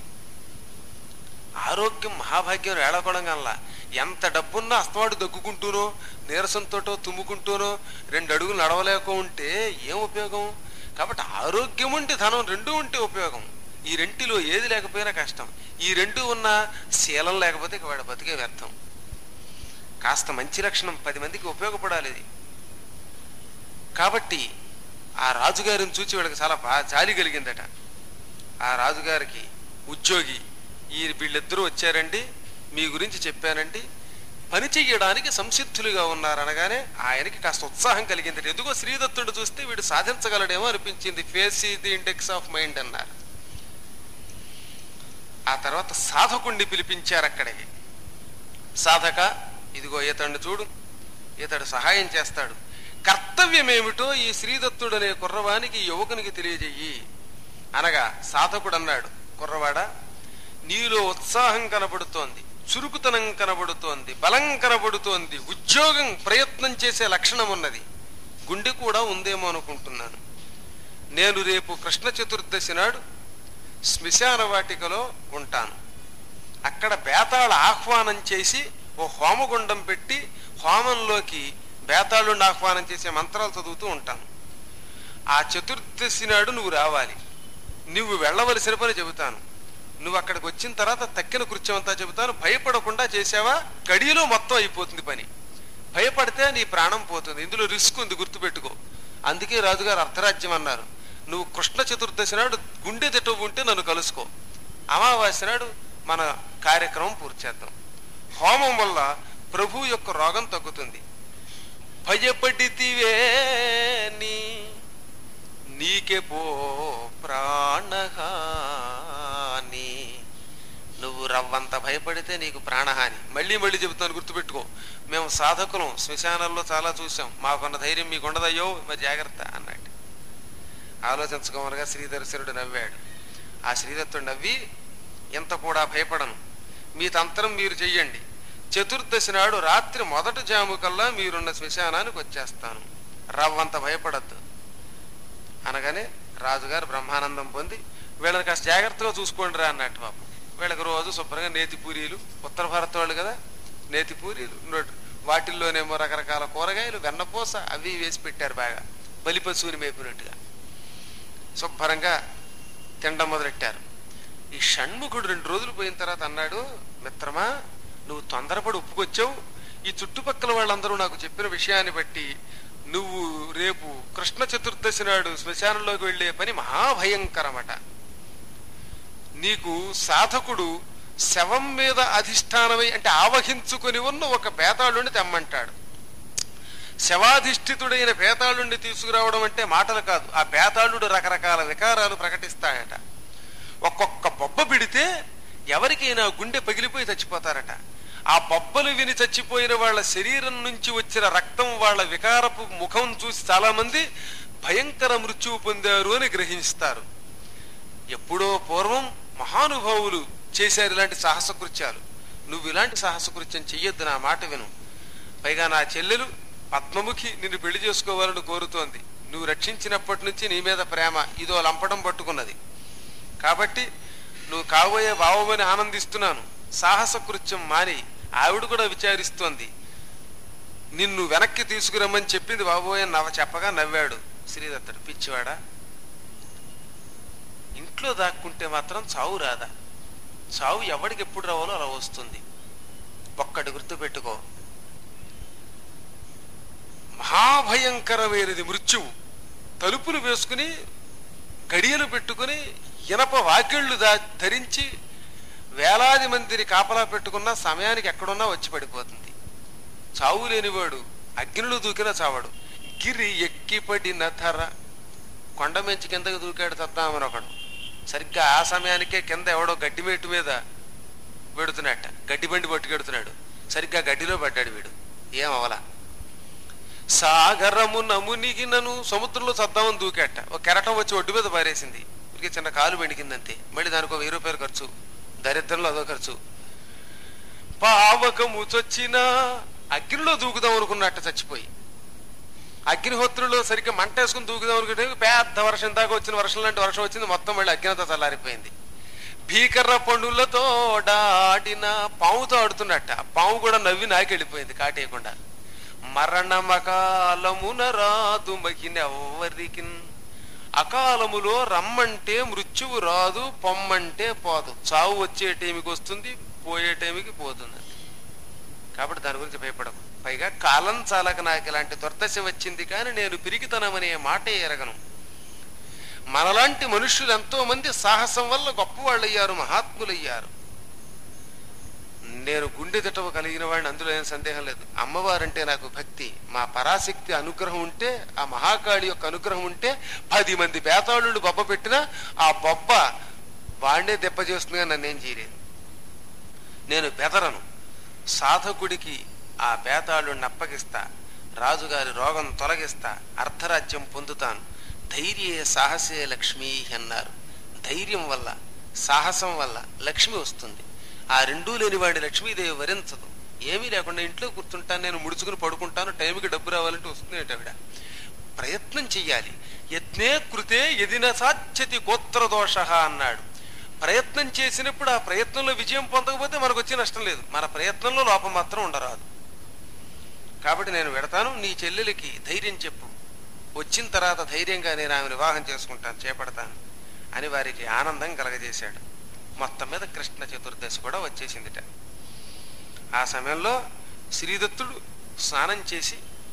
ఆరోగ్యం మహాభాగ్యం ఏడకోవడం కల్లా ఎంత డబ్బున్నా అస్తవాడు దగ్గుకుంటూనో నీరసంతోటో తుమ్ముకుంటూనో రెండు అడుగులు నడవలేక ఉంటే ఏం ఉపయోగం. కాబట్టి ఆరోగ్యం ఉంటే ధనం రెండూ ఉంటే ఉపయోగం. ఈ రెంటిలో ఏది లేకపోయినా కష్టం. ఈ రెండు ఉన్న శీలం లేకపోతే వాడు బతికే వ్యర్థం. కాస్త మంచి లక్షణం పది మందికి ఉపయోగపడాలి. కాబట్టి ఆ రాజుగారిని చూచి వాడికి చాలా బాగా జాలి కలిగిందట. ఆ రాజుగారికి ఉద్యోగి, ఈ వీళ్ళిద్దరూ వచ్చారండి, మీ గురించి చెప్పానండి, పని చెయ్యడానికి సంసిద్ధులుగా ఉన్నారనగానే ఆయనకి కాస్త ఉత్సాహం కలిగిందట. ఎందుకో శ్రీదత్తుడు చూస్తే వీడు సాధించగలడేమో అనిపించింది. Face is the index of mind అన్నారు. ఆ తర్వాత సాధకుణ్ణి పిలిపించారు అక్కడికి. సాధక, ఇదిగో ఇతడిని చూడు, ఇతడు సహాయం చేస్తాడు. కర్తవ్యం ఏమిటో ఈ శ్రీదత్తుడు అనే కుర్రవానికి యువకునికి తెలియజేయి అనగా సాధకుడు అన్నాడు, కుర్రవాడా, నీలో ఉత్సాహం కనబడుతోంది, చురుకుతనం కనబడుతోంది, బలం కనబడుతోంది, ఉద్యోగం ప్రయత్నం చేసే లక్షణం ఉన్నది, గుండె కూడా ఉందేమో అనుకుంటున్నాను. నేను రేపు కృష్ణ చతుర్దశి నాడు శ్మశాన వాటికలో ఉంటాను. అక్కడ బేతాళ ఆహ్వానం చేసి ఓ హోమగుండం పెట్టి హోమంలోకి బేతాళుని ఆహ్వానం చేసే మంత్రాలు చదువుతూ ఉంటాను. ఆ చతుర్దశి నాడు నువ్వు రావాలి. నువ్వు వెళ్ళవలసిన పని చెబుతాను. నువ్వు అక్కడికి వచ్చిన తర్వాత తక్కిన కృత్యమంతా చెబుతాను. భయపడకుండా చేసావా గడిలో మొత్తం అయిపోతుంది పని. భయపడితే నీ ప్రాణం పోతుంది. ఇందులో రిస్క్ ఉంది, గుర్తుపెట్టుకో. అందుకే రాజుగారు అర్ధరాజ్యం అన్నారు. నువ్వు కృష్ణ చతుర్దశి నాడు గుండె తిట్టు ఉంటే నన్ను కలుసుకో, అమావాస్య నాడు మన కార్యక్రమం పూర్తి చేద్దాం. హోమం వల్ల ప్రభు యొక్క రోగం తగ్గుతుంది. భయపడితివే నీ నీకే పో ప్రాణహాని, నువ్వు రవ్వంత భయపడితే నీకు ప్రాణహాని. మళ్ళీ మళ్ళీ చెబుతాను, గుర్తుపెట్టుకో. మేము సాధకులం, శ్మశానాల్లో చాలా చూసాం, మాకున్న ధైర్యం మీకు ఉండదయ్యో, మరి జాగ్రత్త అన్నట్టు. ఆలోచించుకోమనగా శ్రీధరశరుడు నవ్వాడు. ఆ శ్రీదత్తుడు నవ్వి, ఇంత కూడా భయపడను, మీ తంత్రం మీరు చెయ్యండి, చతుర్దశి నాడు రాత్రి మొదటి జాము కల్లా మీరున్న శ్మశానానికి వచ్చేస్తాను, రవ్వంత భయపడద్దు అనగానే రాజుగారు బ్రహ్మానందం పొంది, వీళ్ళని కాస్త జాగ్రత్తగా చూసుకోండి రా అన్నట్టు. పాపం వీళ్ళకి రోజు శుభ్రంగా నేతి పూరీలు, ఉత్తర భారత వాళ్ళు కదా, నేతి పూరీలు, వాటిల్లోనేమో రకరకాల కూరగాయలు, వెన్నపూస అవి వేసి పెట్టారు, బాగా బలిపశువుని మేపినట్టుగా శుభ్రంగా తినడం మొదలెట్టారు. ఈ షణ్ముఖుడు రెండు రోజులు పోయిన తర్వాత అన్నాడు, మిత్రమా నువ్వు తొందరపడి ఒప్పుకొచ్చావు, ఈ చుట్టుపక్కల వాళ్ళందరూ నాకు చెప్పిన విషయాన్ని బట్టి నువ్వు రేపు కృష్ణ చతుర్దశి నాడు శ్మశానంలోకి వెళ్లే పని మహాభయంకరమట. నీకు సాధకుడు శవం మీద అధిష్టానమై అంటే ఆవహించుకుని ఉన్న ఒక బేతాళుని తెమ్మంటాడు. శవాధిష్ఠితుడైన బేతాళుణ్ణి తీసుకురావడం అంటే మాటలు కాదు. ఆ బేతాళుడు రకరకాల వికారాలు ప్రకటిస్తాడట. ఒక్కొక్క బొబ్బ పిడితే ఎవరికైనా గుండె పగిలిపోయి చచ్చిపోతారట. ఆ బొబ్బలు విని చచ్చిపోయిన వాళ్ళ శరీరం నుంచి వచ్చిన రక్తం వాళ్ళ వికారపు ముఖం చూసి చాలా మంది భయంకర మృత్యువు పొందారు అని గ్రహిస్తారు. ఎప్పుడో పూర్వం మహానుభావులు చేశారు ఇలాంటి సాహసకృత్యాలు. నువ్వు ఇలాంటి సాహసకృత్యం చెయ్యొద్దు, నా మాట విను. పైగా నా చెల్లెలు పద్మముఖి నిన్ను పెళ్లి చేసుకోవాలని కోరుతోంది. నువ్వు రక్షించినప్పటి నుంచి నీ మీద ప్రేమ ఇదో లంపటం పట్టుకున్నది. కాబట్టి నువ్వు కాబోయే భావమని ఆనందిస్తున్నాను, సాహసకృత్యం మాని. ఆవిడ కూడా విచారిస్తోంది. నిన్ను వెనక్కి తీసుకురమ్మని చెప్పింది బాబోయే నవ్వ చెప్పగా నవ్వాడు శ్రీదత్తుడు. పిచ్చివాడా, ఇంట్లో దాక్కుంటే మాత్రం చావు రాదా? చావు ఎవడికి ఎప్పుడు రావాలో అలా వస్తుంది. ఒక్కటి గుర్తు పెట్టుకో, మహాభయంకరమైనది మృత్యువు. తలుపులు వేసుకుని గడియలు పెట్టుకుని ఇనప వాకిళ్లు దా ధరించి వేలాది మందిని కాపలా పెట్టుకున్న సమయానికి ఎక్కడున్నా వచ్చి పడిపోతుంది. చావు లేనివాడు అగ్నిలో దూకినా చావాడు. గిరి ఎక్కిపడిన ధర, కొండ మంచి కిందకి దూకాడు తద్దామని ఒకడు. సరిగ్గా ఆ సమయానికే కింద ఎవడో గడ్డిమేటు మీద పెడుతున్నట్ట, గడ్డి బండి పట్టుకెడుతున్నాడు. సరిగ్గా గడ్డిలో పడ్డాడు వీడు, ఏం అవలా. సాగరము నమునిగినను, సముద్రంలో చద్దామని దూకాట. ఒక కెరటం వచ్చి ఒడ్డు మీద పారేసింది. ఇక చిన్న కాలు బెణికిందంతే. మళ్ళీ దానికి ఒక వెయ్యి రూపాయలు ఖర్చు, దరిద్రంలో అదో ఖర్చు. పావకము చొచ్చిన అగ్నిలో దూకుదాం అనుకున్నట్ట చచ్చిపోయి. అగ్నిహోత్రులో సరిగ్గా మంట వేసుకుని దూకుదాం అనుకుంటే పెద్ద వర్షం దాకా వచ్చిన వర్షం లాంటి వర్షం వచ్చింది. మొత్తం మళ్ళీ అగ్నితో చల్లారిపోయింది. భీకర పండులతో డాడిన పావుతో ఆడుతున్నట్ట. పావు కూడా నవ్వి నాకెళ్ళిపోయింది కాటేయకుండా. మరణమకాలమున రాదు మహినెవ్వరికి, అకాలములో రమ్మంటే మృత్యువు రాదు, పొమ్మంటే పోదు. చావు వచ్చే టైంకి వస్తుంది, పోయే టైంకి పోతుంది. కాబట్టి దాని గురించి భయపడకు. పైగా కాలం చాలక నాకు ఇలాంటి దుర్దశ వచ్చింది, కానీ నేను పిరికితనమనే మాటే ఎరగను. మనలాంటి మనుషులు ఎంతో మంది సాహసం వల్ల గొప్పవాళ్ళు అయ్యారు, మహాత్ములయ్యారు. నేను గుండె తిట్టవ కలిగిన వాడిని, అందులో ఏం సందేహం లేదు. అమ్మవారంటే నాకు భక్తి. మా పరాశక్తి అనుగ్రహం ఉంటే, ఆ మహాకాళి యొక్క అనుగ్రహం ఉంటే పది మంది బేతాళుళ్ళు బొబ్బ పెట్టినా ఆ బొబ్బ వాడినే దెబ్బ చేస్తుందిగా నన్నేం చేయలేదు. నేను బెదరను. సాధకుడికి ఆ బేతాళుడిని అప్పగిస్తా, రాజుగారి రోగం తొలగిస్తా, అర్ధరాజ్యం పొందుతాను. ధైర్యే సాహసే లక్ష్మీ అన్నారు. ధైర్యం వల్ల, సాహసం వల్ల లక్ష్మి వస్తుంది. ఆ రెండూ లేని వాడి లక్ష్మీదేవి వరించదు. ఏమీ లేకుండా ఇంట్లో కూర్చుంటాను, నేను ముడుచుకుని పడుకుంటాను, టైంకి డబ్బు రావాలంటే వస్తుంది ఆవిడ. ప్రయత్నం చెయ్యాలి. యజ్ఞే కృతే యదిన సాధ్యతి గోత్రదోష అన్నాడు. ప్రయత్నం చేసినప్పుడు ఆ ప్రయత్నంలో విజయం పొందకపోతే మనకు వచ్చే నష్టం లేదు. మన ప్రయత్నంలో లోపం మాత్రం ఉండరాదు. కాబట్టి నేను వెడతాను, నీ చెల్లెలికి ధైర్యం చెప్పు, వచ్చిన తర్వాత ధైర్యంగా నేను ఆమె వివాహం చేసుకుంటాను, చేపడతాను అని వారికి ఆనందం కలగజేశాడు. మొత్తం మీద కృష్ణ చతుర్దశి కూడా వచ్చేసిందిట. ఆ సమయంలో శ్రీదత్తుడు స్నానం చేసి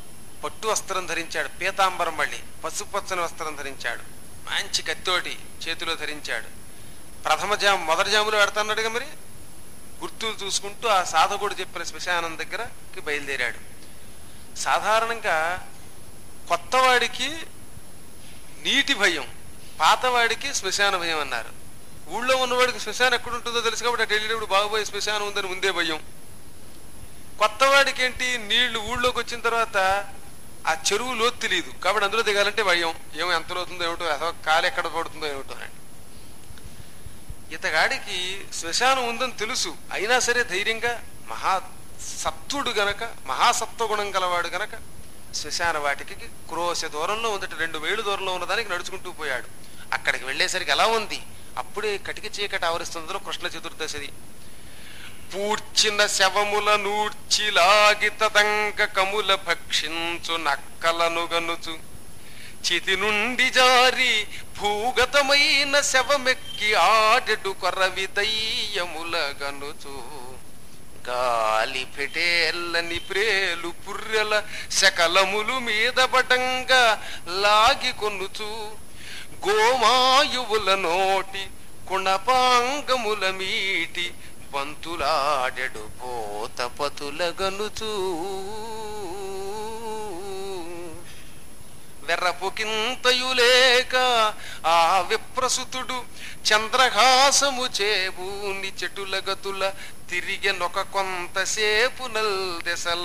పట్టు వస్త్రం ధరించాడు, పీతాంబరం మళ్ళీ పసుపచ్చని వస్త్రం ధరించాడు, మంచి కత్తోటి చేతిలో ధరించాడు. ప్రథమ జాము మొదటి జాములో పెడతాన్నాడుగా, మరి గుర్తులు చూసుకుంటూ ఆ సాధకుడు చెప్పిన శ్మశానం దగ్గరకి బయలుదేరాడు. సాధారణంగా కొత్తవాడికి నీటి భయం, పాతవాడికి శ్మశాన భయం అన్నారు. ఊళ్ళో ఉన్నవాడికి శ్మశానం ఎక్కడుంటుందో తెలుసు కాబట్టి అటు వెళ్ళేటప్పుడు బాగుపోయి శ్మశానం ఉందని ముందే భయం. కొత్తవాడికి ఏంటి, నీళ్లు ఊళ్ళోకి వచ్చిన తర్వాత ఆ చెరువు లోతు తెలియదు కాబట్టి అందులో దిగాలంటే భయం. ఏమో ఎంత లోతుందో ఏమిటో, అసలు కాలు ఎక్కడ పడుతుందో ఏమిటో అని. ఇతగాడికి శ్మశానం ఉందని తెలుసు, అయినా సరే ధైర్యంగా మహా సత్తుడు గనక, మహాసత్వగుణం గలవాడు గనక శ్మశాన వాటికి క్రోశ దూరంలో ఉందట, రెండు వేలు దూరంలో ఉన్నదానికి నడుచుకుంటూ పోయాడు. అక్కడికి వెళ్ళేసరికి ఎలా ఉంది, అప్పుడే కటిక చీకటి ఆవరిస్తుందో కృష్ణ చతుర్దశి. పూడ్చిన శవముల నూర్చి లాగిత దంక కముల భక్షించు నక్కలను గనుచు చితి నుండి జారి భూగతమైన శవమెక్కి ఆడెడు కొరవి దయ్యముల గనుచు గాలి పెటేళ్ళని ప్రేలు పుర్రెల శకలములు మీద బటంగా లాగి కొనుచు గోమాయువుల నోటి కుణపాంగముల మీటి బంతులాడెడు పోత పతుల గనుచు వెర్రపుకింతయులేక ఆ విప్రసుతుడు చంద్రహాసము చేబూని చెటుల గతుల తిరిగెనొక కొంతసేపు నల్దెసల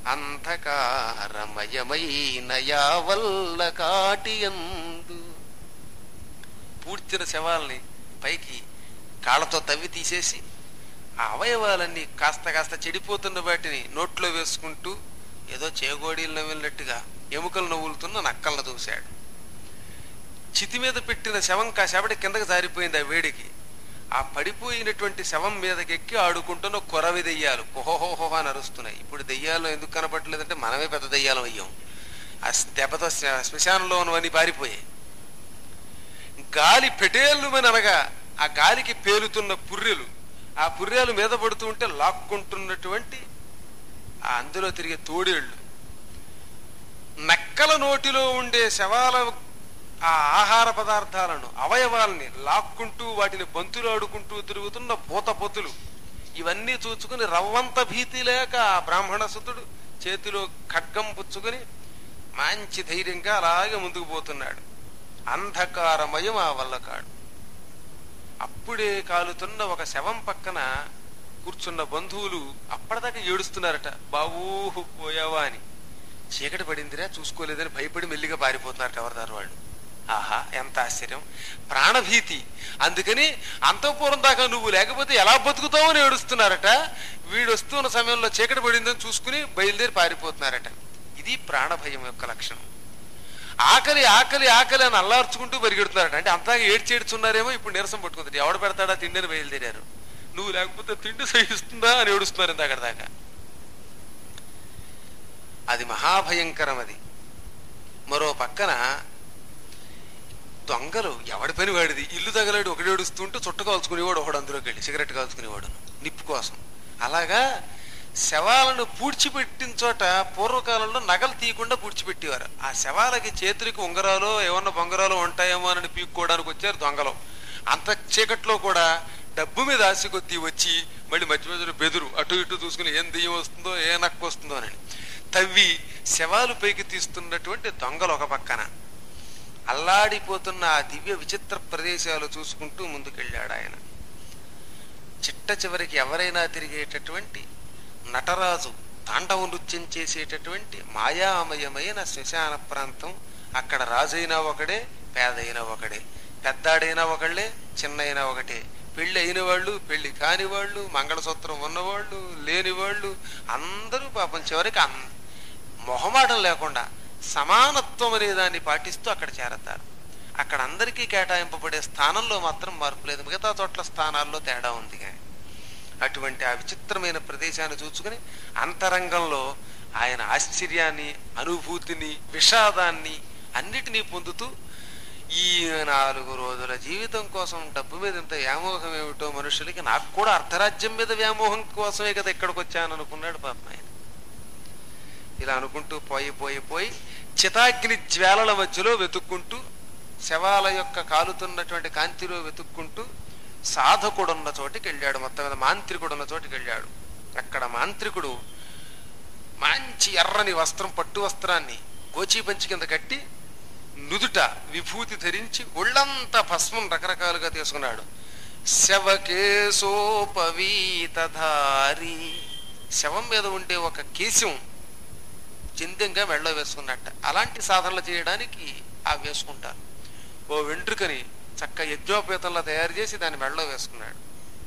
అంధకారమయమైన యావల్ల కాటియందు. పూడ్చిన శవాల్ని పైకి కాళ్ళతో తవ్వి తీసేసి ఆ అవయవాలన్నీ కాస్త కాస్త చెడిపోతున్న వాటిని నోట్లో వేసుకుంటూ ఏదో చేగోడీలు నవ్వినట్టుగా ఎముకలు నవ్వులుతున్న నక్కలను చూశాడు. చితి మీద పెట్టిన శవం కాసేపటి కిందకి జారిపోయింది ఆ వేడికి. ఆ పడిపోయినటువంటి శవం మీదకి ఎక్కి ఆడుకుంటున్న కొరవి దెయ్యాలు ఓహోహోహో అని అరుస్తున్నాయి. ఇప్పుడు దెయ్యాలు ఎందుకు కనపడలేదంటే మనమే పెద్ద దెయ్యాలం అయ్యాం. ఆ దెబ్బతో శ్మశానంలో ఉన్నవన్నీ పారిపోయాయి. గాలి పెటేళ్ళు అని అనగా ఆ గాలికి పేలుతున్న పుర్రెలు, ఆ పుర్రెలు మీద పడుతూ ఉంటే లాక్కుంటున్నటువంటి ఆ అందులో తిరిగే తోడేళ్లు, నక్కల నోటిలో ఉండే శవాల ఆ ఆహార పదార్థాలను అవయవాల్ని లాక్కుంటూ వాటిని బంతులు ఆడుకుంటూ తిరుగుతున్న భూతపొతులు, ఇవన్నీ చూచుకుని రవ్వంత భీతి లేక ఆ బ్రాహ్మణ సుతుడు చేతిలో ఖడ్గం పుచ్చుకుని మంచి ధైర్యంగా అలాగే ముందుకు పోతున్నాడు. అంధకారమయం ఆ వల్లకాడు. అప్పుడే కాలుతున్న ఒక శవం పక్కన కూర్చున్న బంధువులు అప్పటిదాకా ఏడుస్తున్నారట, బాబూ పోయావా అని. చీకటి పడిందిరా చూసుకోలేదని భయపడి మెల్లిగా పారిపోతున్నారట ఎవరిదారు వాళ్ళు. ఆహా ఎంత ఆశ్చర్యం, ప్రాణభీతి. అందుకని అంతఃపురం దాకా నువ్వు లేకపోతే ఎలా బతుకుతావు అని ఏడుస్తున్నారట. వీడు వస్తున్న సమయంలో చీకటి పడిందని చూసుకుని బయలుదేరి పారిపోతున్నారట. ఇది ప్రాణభయం యొక్క లక్షణం. ఆకలి ఆకలి ఆకలి అని అల్లార్చుకుంటూ పరిగెడుతున్నారట. అంటే అంతగా ఏడ్చేడుచున్నారేమో, ఇప్పుడు నీరసం పట్టుకుంటారు, ఎవడు పెడతాడా తిండిని బయలుదేరారు. నువ్వు లేకపోతే తిండి సహిస్తుందా అని ఏడుస్తున్నారు ఇందాక దాకా. అది మహాభయంకరం. అది మరో పక్కన దొంగలు ఎవడి పని వాడిది, ఇల్లు తగలాడు ఒకటి ఏడుస్తుంటూ చుట్ట కాల్చుకునేవాడు ఒకడు, అందులోకి వెళ్ళి సిగరెట్ కాల్చుకునేవాడు నిప్పు కోసం. అలాగా శవాలను పూడ్చిపెట్టిన చోట పూర్వకాలంలో నగలు తీయకుండా పూడ్చిపెట్టేవారు. ఆ శవాలకి చేతులకి ఉంగరాలు ఏమన్నా బొంగరాలు ఉంటాయేమో అని పీక్కోవడానికి వచ్చారు దొంగలు. అంత చీకట్లో కూడా డబ్బు మీద ఆశ కొద్దీ వచ్చి మళ్ళీ మధ్య మధ్యలో బెదురు అటు ఇటు చూసుకుని ఏం దెయ్యం వస్తుందో ఏ నక్క వస్తుందో అని తవ్వి శవాలు పైకి తీస్తున్నటువంటి దొంగలు ఒక పక్కన. అల్లాడిపోతున్న ఆ దివ్య విచిత్ర ప్రదేశాలు చూసుకుంటూ ముందుకెళ్ళాడు ఆయన. చిట్ట చివరికి ఎవరైనా తిరిగేటటువంటి నటరాజు తాండవ నృత్యం చేసేటటువంటి మాయామయమైన శ్మశాన ప్రాంతం. అక్కడ రాజైనా ఒకడే, పేదైనా ఒకడే, పెద్దాడైనా ఒకళ్ళే, చిన్నైనా ఒకటే, పెళ్లి అయిన వాళ్ళు, పెళ్లి కాని వాళ్ళు, మంగళసూత్రం ఉన్నవాళ్ళు, లేని వాళ్ళు, అందరూ పాపం చివరికి మొహమాటం లేకుండా సమానత్వం అనే దాన్ని పాటిస్తూ అక్కడ చేరతారు. అక్కడ అందరికీ కేటాయింపబడే స్థానంలో మాత్రం మార్పు లేదు, మిగతా చోట్ల స్థానాల్లో తేడా ఉంది. కానీ అటువంటి ఆ విచిత్రమైన ప్రదేశాన్ని చూసుకుని అంతరంగంలో ఆయన ఆశ్చర్యాన్ని, అనుభూతిని, విషాదాన్ని అన్నిటినీ పొందుతూ ఈ నాలుగు రోజుల జీవితం కోసం డబ్బు మీద ఇంత వ్యామోహం ఏమిటో మనుషులకి, నాకు కూడా అర్ధరాజ్యం మీద వ్యామోహం కోసమే కదా ఇక్కడికి వచ్చాను అనుకున్నాడు పాపం ఆయన. ఇలా అనుకుంటూ పోయి పోయి పోయి చితాగ్ని జ్వాలల మధ్యలో వెతుక్కుంటూ శవాల యొక్క కాలుతున్నటువంటి కాంతిలో వెతుక్కుంటూ సాధకుడున్న చోటికి వెళ్ళాడు. మొత్తం మీద మాంత్రికుడు ఉన్న చోటికి వెళ్ళాడు. అక్కడ మాంత్రికుడు మంచి ఎర్రని వస్త్రం, పట్టు వస్త్రాన్ని గోచీ పంచి కింద కట్టి నుదుట విభూతి ధరించి ఒళ్ళంతా భస్మం రకరకాలుగా తీసుకున్నాడు. శవకేశోపవీతధారి, శవం మీద ఉండే ఒక కేశం చిందంగా మెళ్ళ వేసుకున్నట్ట. అలాంటి సాధనలు చేయడానికి ఆ వేసుకుంటారు. ఓ వెంట్రుకని చక్క యజ్ఞోపేతంలో తయారు చేసి దాన్ని మెళ్ళ వేసుకున్నాడు.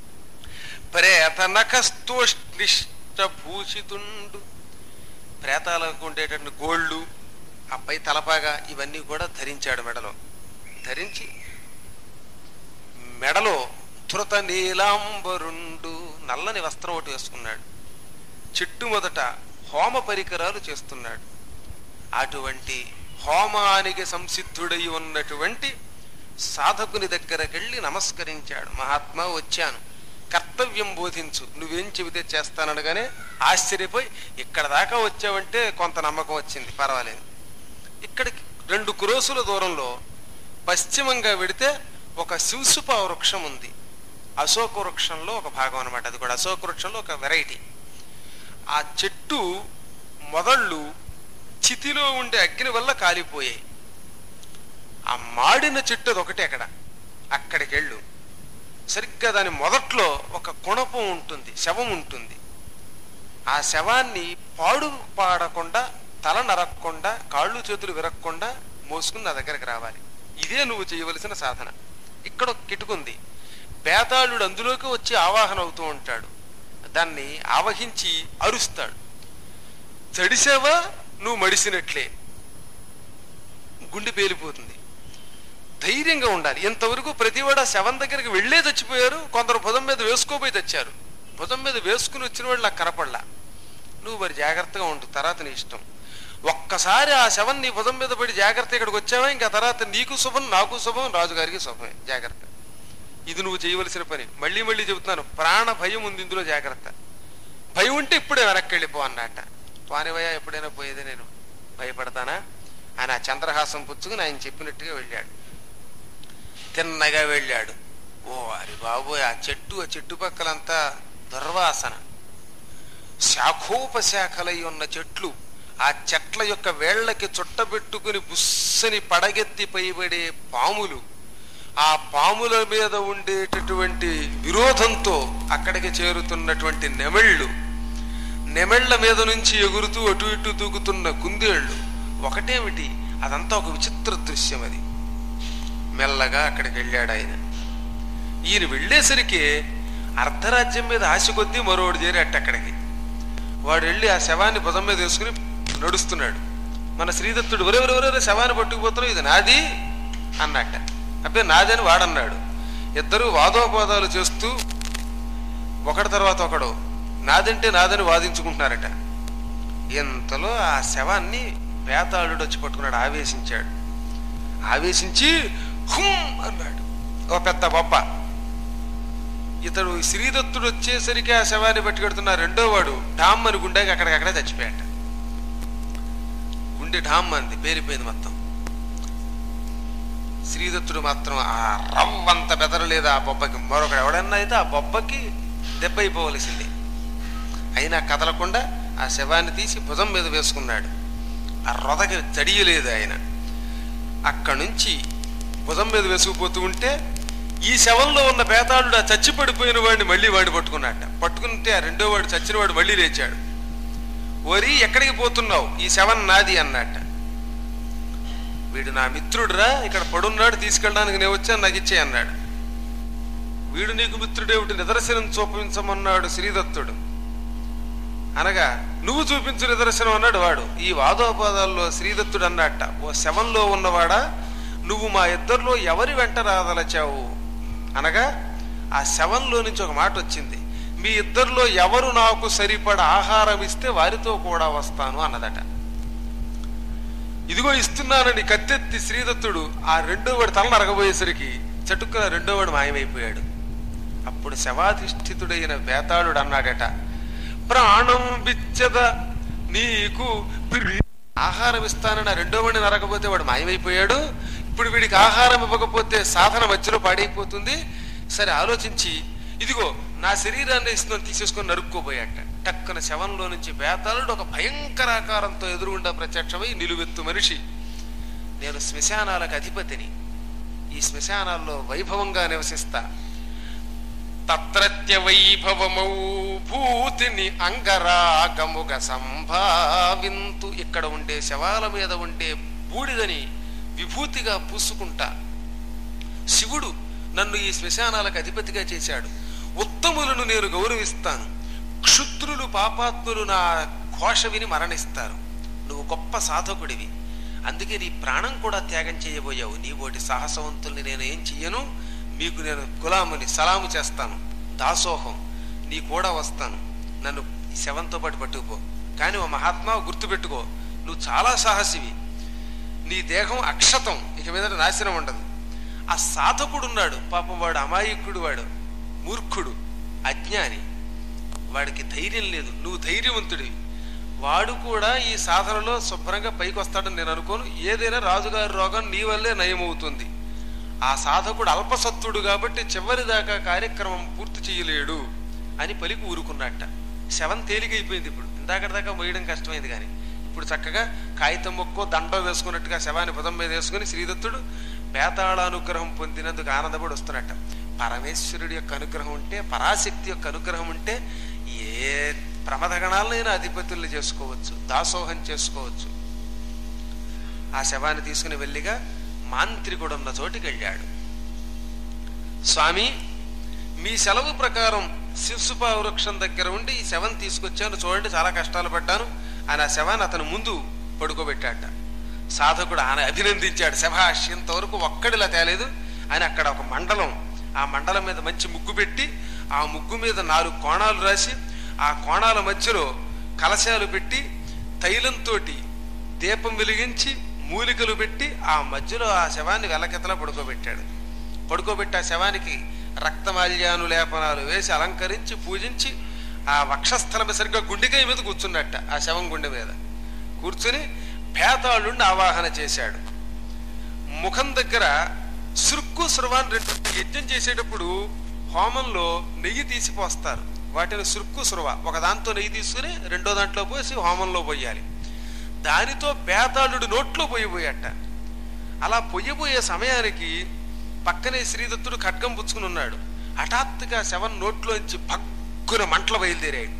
ప్రేతనకస్తోష్ణిష్టభూషితుండు, ప్రేతాలకు ఉండేటటువంటి గోళ్ళు, ఆ పై తలపాగా ఇవన్నీ కూడా ధరించాడు. మెడలో ధరించి మెడలో ధృత నీలాంబరుండు, నల్లని వస్త్రం ఒకటి వేసుకున్నాడు. చెట్టు మొదట హోమ పరికరాలు చేస్తున్నాడు. అటువంటి హోమానికి సంసిద్ధుడై ఉన్నటువంటి సాధకుని దగ్గరకు వెళ్ళి నమస్కరించాడు. మహాత్మా, వచ్చాను, కర్తవ్యం బోధించు, నువ్వేం చెబితే చేస్తాననగానే ఆశ్చర్యపోయి, ఇక్కడ దాకా వచ్చావంటే కొంత నమ్మకం వచ్చింది, పర్వాలేదు. ఇక్కడికి రెండు క్రోసుల దూరంలో పశ్చిమంగా వెడితే ఒక శింసుపా వృక్షం ఉంది. అశోక వృక్షంలో ఒక భాగం అనమాట. అది కూడా అశోక వృక్షంలో ఒక వెరైటీ. ఆ చెట్టు మొదళ్ళు చితిలో ఉండే అగ్ని వల్ల కాలిపోయాయి. ఆ మాడిన చెట్టు అది ఒకటే అక్కడ. అక్కడికి వెళ్ళు. సరిగ్గా దాని మొదట్లో ఒక కుణపం ఉంటుంది, శవం ఉంటుంది. ఆ శవాన్ని పాడు పాడకుండా, తల నరక్కుండా, కాళ్ళు చేతులు విరక్కుండా మోసుకుని నా దగ్గరికి రావాలి. ఇదే నువ్వు చేయవలసిన సాధన. ఇక్కడ ఒక కిటుకుంది. బేతాళుడు అందులోకి వచ్చి ఆవాహన అవుతూ ఉంటాడు. దాన్ని ఆవహించి అరుస్తాడు. చడిసావా నువ్వు మడిసినట్లే, గుండె పేలిపోతుంది. ధైర్యంగా ఉండాలి. ఇంతవరకు ప్రతివాడు ఆ శవం దగ్గరికి వెళ్లే చచ్చిపోయారు. కొందరు భుజం మీద వేసుకోపోయి తెచ్చారు. భుజం మీద వేసుకుని వచ్చిన వాళ్ళు నాకు కనపడలా. నువ్వు మరి జాగ్రత్తగా ఉండు, తర్వాత నీ ఇష్టం. ఒక్కసారి ఆ శవం నీ భుజం మీద పడి జాగ్రత్త ఇక్కడికి వచ్చావా, ఇంకా తర్వాత నీకు శుభం, నాకు శుభం, రాజుగారికి శుభమే. జాగ్రత్త. ఇది నువ్వు చేయవలసిన పని. మళ్ళీ మళ్ళీ చెబుతున్నాను, ప్రాణ భయం ఉంది ఇందులో, జాగ్రత్త. భయం ఉంటే ఇప్పుడే వెనక్కి వెళ్ళిపో అన్నట్ట. పానివయ్య, ఎప్పుడైనా పోయేది నేను భయపడతానా ఆయన చంద్రహాసం పుచ్చుకుని ఆయన చెప్పినట్టుగా వెళ్ళాడు. తిన్నగా వెళ్ళాడు. ఓ అరి బాబోయ్, ఆ చెట్టు ఆ చుట్టుపక్కలంతా దుర్వాసన, శాఖోపశాఖలై ఉన్న చెట్లు. ఆ చెట్ల యొక్క వేళ్లకి చుట్టబెట్టుకుని బుస్సని పడగెత్తి పైబడే పాములు, ఆ పాముల మీద ఉండేటటువంటి విరోధంతో అక్కడికి చేరుతున్నటువంటి నెమళ్ళు, నెమళ్ల మీద నుంచి ఎగురుతూ అటు ఇటు దూకుతున్న కుందేళ్లు. ఒకటేమిటి, అదంతా ఒక విచిత్ర దృశ్యం. అది మెల్లగా అక్కడికి వెళ్ళాడు ఆయన. ఈయన వెళ్ళేసరికి అర్ధరాజ్యం మీద ఆశ కొద్దీ మరోడు చేరేట అక్కడికి. వాడు వెళ్ళి ఆ శవాన్ని భుజం మీద వేసుకుని నడుస్తున్నాడు. మన శ్రీదత్తుడు ఒరెవరెవరెవరే శవాన్ని పట్టుకుపోతున్నావు, ఇది నాది అన్నట్ట. అబ్బే నాదని వాడన్నాడు. ఇద్దరు వాదోపవాదాలు చేస్తూ ఒకటి తర్వాత ఒకడు నాదంటే నాదని వాదించుకుంటున్నారట. ఇంతలో ఆ శవాన్ని బేతాళుడు వచ్చి పట్టుకున్నాడు. ఆవేశించాడు. ఆవేశించి హుం అన్నాడు. ఒక పెద్ద బొబ్బ. ఇతడు శ్రీదత్తుడు వచ్చేసరికి ఆ శవాన్ని పట్టుకెడుతున్న రెండో వాడు ఢామ్ అని గుండెకి అక్కడికక్కడే చచ్చిపోయాట. గుండె ఢామ్ అంది, పేరిపోయింది మొత్తం. శ్రీదత్తుడు మాత్రం ఆ రవ్వంత బెదరలేదు ఆ బొబ్బకి. మరొకడు ఎవడన్నా అయితే ఆ బొబ్బకి దెబ్బ అయిపోవలసింది. అయినా కదలకుండా ఆ శవాన్ని తీసి భుజం మీద వేసుకున్నాడు. ఆ రొదకి తడియలేదు ఆయన. అక్కడి నుంచి భుజం మీద వేసుకుపోతూ ఉంటే ఈ శవంలో ఉన్న బేతాళుడు ఆ చచ్చి పడిపోయిన వాడిని మళ్ళీ వాడిని పట్టుకున్నట్ట. పట్టుకుంటే ఆ రెండో వాడు చచ్చిన వాడు మళ్ళీ లేచాడు. వరి ఎక్కడికి పోతున్నావు, ఈ శవం నాది అన్నట్ట. వీడు నా మిత్రుడురా, ఇక్కడ పడున్నాడు, తీసుకెళ్ళడానికి నేను వచ్చాను, నాకు ఇచ్చే అన్నాడు. వీడు నీకు మిత్రుడేమిటి, నిదర్శనం చూపించమన్నాడు శ్రీదత్తుడు. అనగా నువ్వు చూపించు నిదర్శనం అన్నాడు వాడు. ఈ వాదోపాదాల్లో శ్రీదత్తుడు అన్నట్ట, ఓ శవంలో ఉన్నవాడా, నువ్వు మా ఇద్దరిలో ఎవరి వెంట రాదలచావు అనగా ఆ శవంలో నుంచి ఒక మాట వచ్చింది. మీ ఇద్దరిలో ఎవరు నాకు సరిపడ ఆహారం ఇస్తే వారితో కూడా వస్తాను అన్నదట. ఇదిగో ఇస్తున్నానని కత్తెత్తి శ్రీదత్తుడు ఆ రెండో వాడు తల నరగబోయేసరికి చటుక్కున రెండో వాడు మాయమైపోయాడు. అప్పుడు శవాధిష్ఠితుడైన బేతాళుడు అన్నాడట, ప్రాణం విచ్చద నీకు ఆహారం ఇస్తానని రెండో వాడిని నరకపోతే వాడు మాయమైపోయాడు. ఇప్పుడు వీడికి ఆహారం ఇవ్వకపోతే సాధన మధ్యలో పాడైపోతుంది. సరే ఆలోచించి ఇదిగో నా శరీరాన్ని ఇస్తుందని తీసేసుకొని నరుక్కోబోయాట. టక్కన శవంలో నుంచి బేతాళుడు ఒక భయంకరాకారంతో ఎదురుగుండా ప్రత్యక్షమై నిలువెత్తు మనిషి. నేను శ్మశానాలకు అధిపతిని, ఈ శ్మశానాల్లో వైభవంగా నివసిస్తా. తత్రత్య వైభవమౌ భూతిని అంగరాగముగ సంభావింతు. ఇక్కడ ఉండే శవాల మీద ఉండే బూడిదని విభూతిగా పూసుకుంటా. శివుడు నన్ను ఈ శ్మశానాలకు అధిపతిగా చేశాడు. ఉత్తములను నేను గౌరవిస్తాను. క్షుద్రులు పాపాత్ములు నా ఘోష విని మరణిస్తారు. నువ్వు గొప్ప సాధకుడివి, అందుకే నీ ప్రాణం కూడా త్యాగం చేయబోయావు. నీ ఓటి సాహసవంతుల్ని నేను ఏం చెయ్యను. మీకు నేను గులాముని సలాము చేస్తాను, దాసోహం, నీ కూడా వస్తాను. నన్ను ఈ శవంతో పాటు పట్టుకుపో. కానీ ఓ మహాత్మా గుర్తుపెట్టుకో, నువ్వు చాలా సాహసివి. నీ దేహం అక్షతం, ఇక మీద నాశనం ఉండదు. ఆ సాధకుడు ఉన్నాడు పాపం, వాడు అమాయకుడు, వాడు మూర్ఖుడు, అజ్ఞాని, వాడికి ధైర్యం లేదు. నువ్వు ధైర్యవంతుడివి. వాడు కూడా ఈ సాధనలో శుభ్రంగా పైకి వస్తాడని నేను అనుకోను. ఏదైనా రాజుగారి రోగం నీ వల్లే నయమవుతుంది. ఆ సాధకుడు అల్పసత్తుడు కాబట్టి చివరిదాకా కార్యక్రమం పూర్తి చేయలేడు అని పలికి ఊరుకున్నట్ట. శవం తేలికైపోయింది. ఇప్పుడు ఇందాకటిదాకా మోయడం కష్టమైంది, కానీ ఇప్పుడు చక్కగా కాగితం మొక్కో దండో వేసుకున్నట్టుగా శవాన్ని పదం మీద వేసుకుని శ్రీదత్తుడు బేతాళ అనుగ్రహం పొందినందుకు ఆనందపడి వస్తున్నట్ట. పరమేశ్వరుడి యొక్క అనుగ్రహం ఉంటే, పరాశక్తి యొక్క అనుగ్రహం ఉంటే ఏ ప్రమదగణాలనైనా అధిపతుల్ని చేసుకోవచ్చు, దాసోహం చేసుకోవచ్చు. ఆ శవాన్ని తీసుకుని వెళ్ళిగా మాంత్రికుడు ఉన్న చోటికి వెళ్ళాడు. స్వామి, మీ సెలవు ప్రకారం శివసుపా వృక్షం దగ్గర ఉండి ఈ శవం తీసుకొచ్చాను, చూడండి చాలా కష్టాలు పడ్డాను అని ఆ శవాన్ని అతను ముందు పడుకోబెట్టాట. సాధకుడు ఆయన అభినందించాడు. శభాష్, ఇంతవరకు ఒక్కడిలా తేలేదు అని అక్కడ ఒక మండలం, ఆ మండలం మీద మంచి ముగ్గు పెట్టి ఆ ముగ్గు మీద నాలుగు కోణాలు రాసి ఆ కోణాల మధ్యలో కలశాలు పెట్టి తైలంతో దీపం వెలిగించి మూలికలు పెట్టి ఆ మధ్యలో ఆ శవాన్ని వెలకెతలా పడుకోబెట్టాడు. పడుకోబెట్టి ఆ శవానికి రక్తమాల్యాను లేపనాలు వేసి అలంకరించి పూజించి ఆ వక్షస్థలం సరిగ్గా గుండెకాయ మీద కూర్చున్నట్ట. ఆ శవం గుండె మీద కూర్చుని భేతాళుణ్ణి ఆవాహన చేశాడు. ముఖం దగ్గర సుర్కు సురవాన్ రెండు యజ్ఞం చేసేటప్పుడు హోమంలో నెయ్యి తీసిపోస్తారు. వాటిని సుర్కు సురవ, ఒక దాంతో నెయ్యి తీసుకుని రెండో దాంట్లో పోసి హోమంలో పోయాలి. దానితో బేతాళుడు నోట్లో పోయిపోయాట. అలా పొయ్యబోయే సమయానికి పక్కనే శ్రీదత్తుడు ఖడ్గం పుచ్చుకుని ఉన్నాడు. హఠాత్తుగా శవం నోట్లోంచి భగ్గున మంటలు బయలుదేరాయి.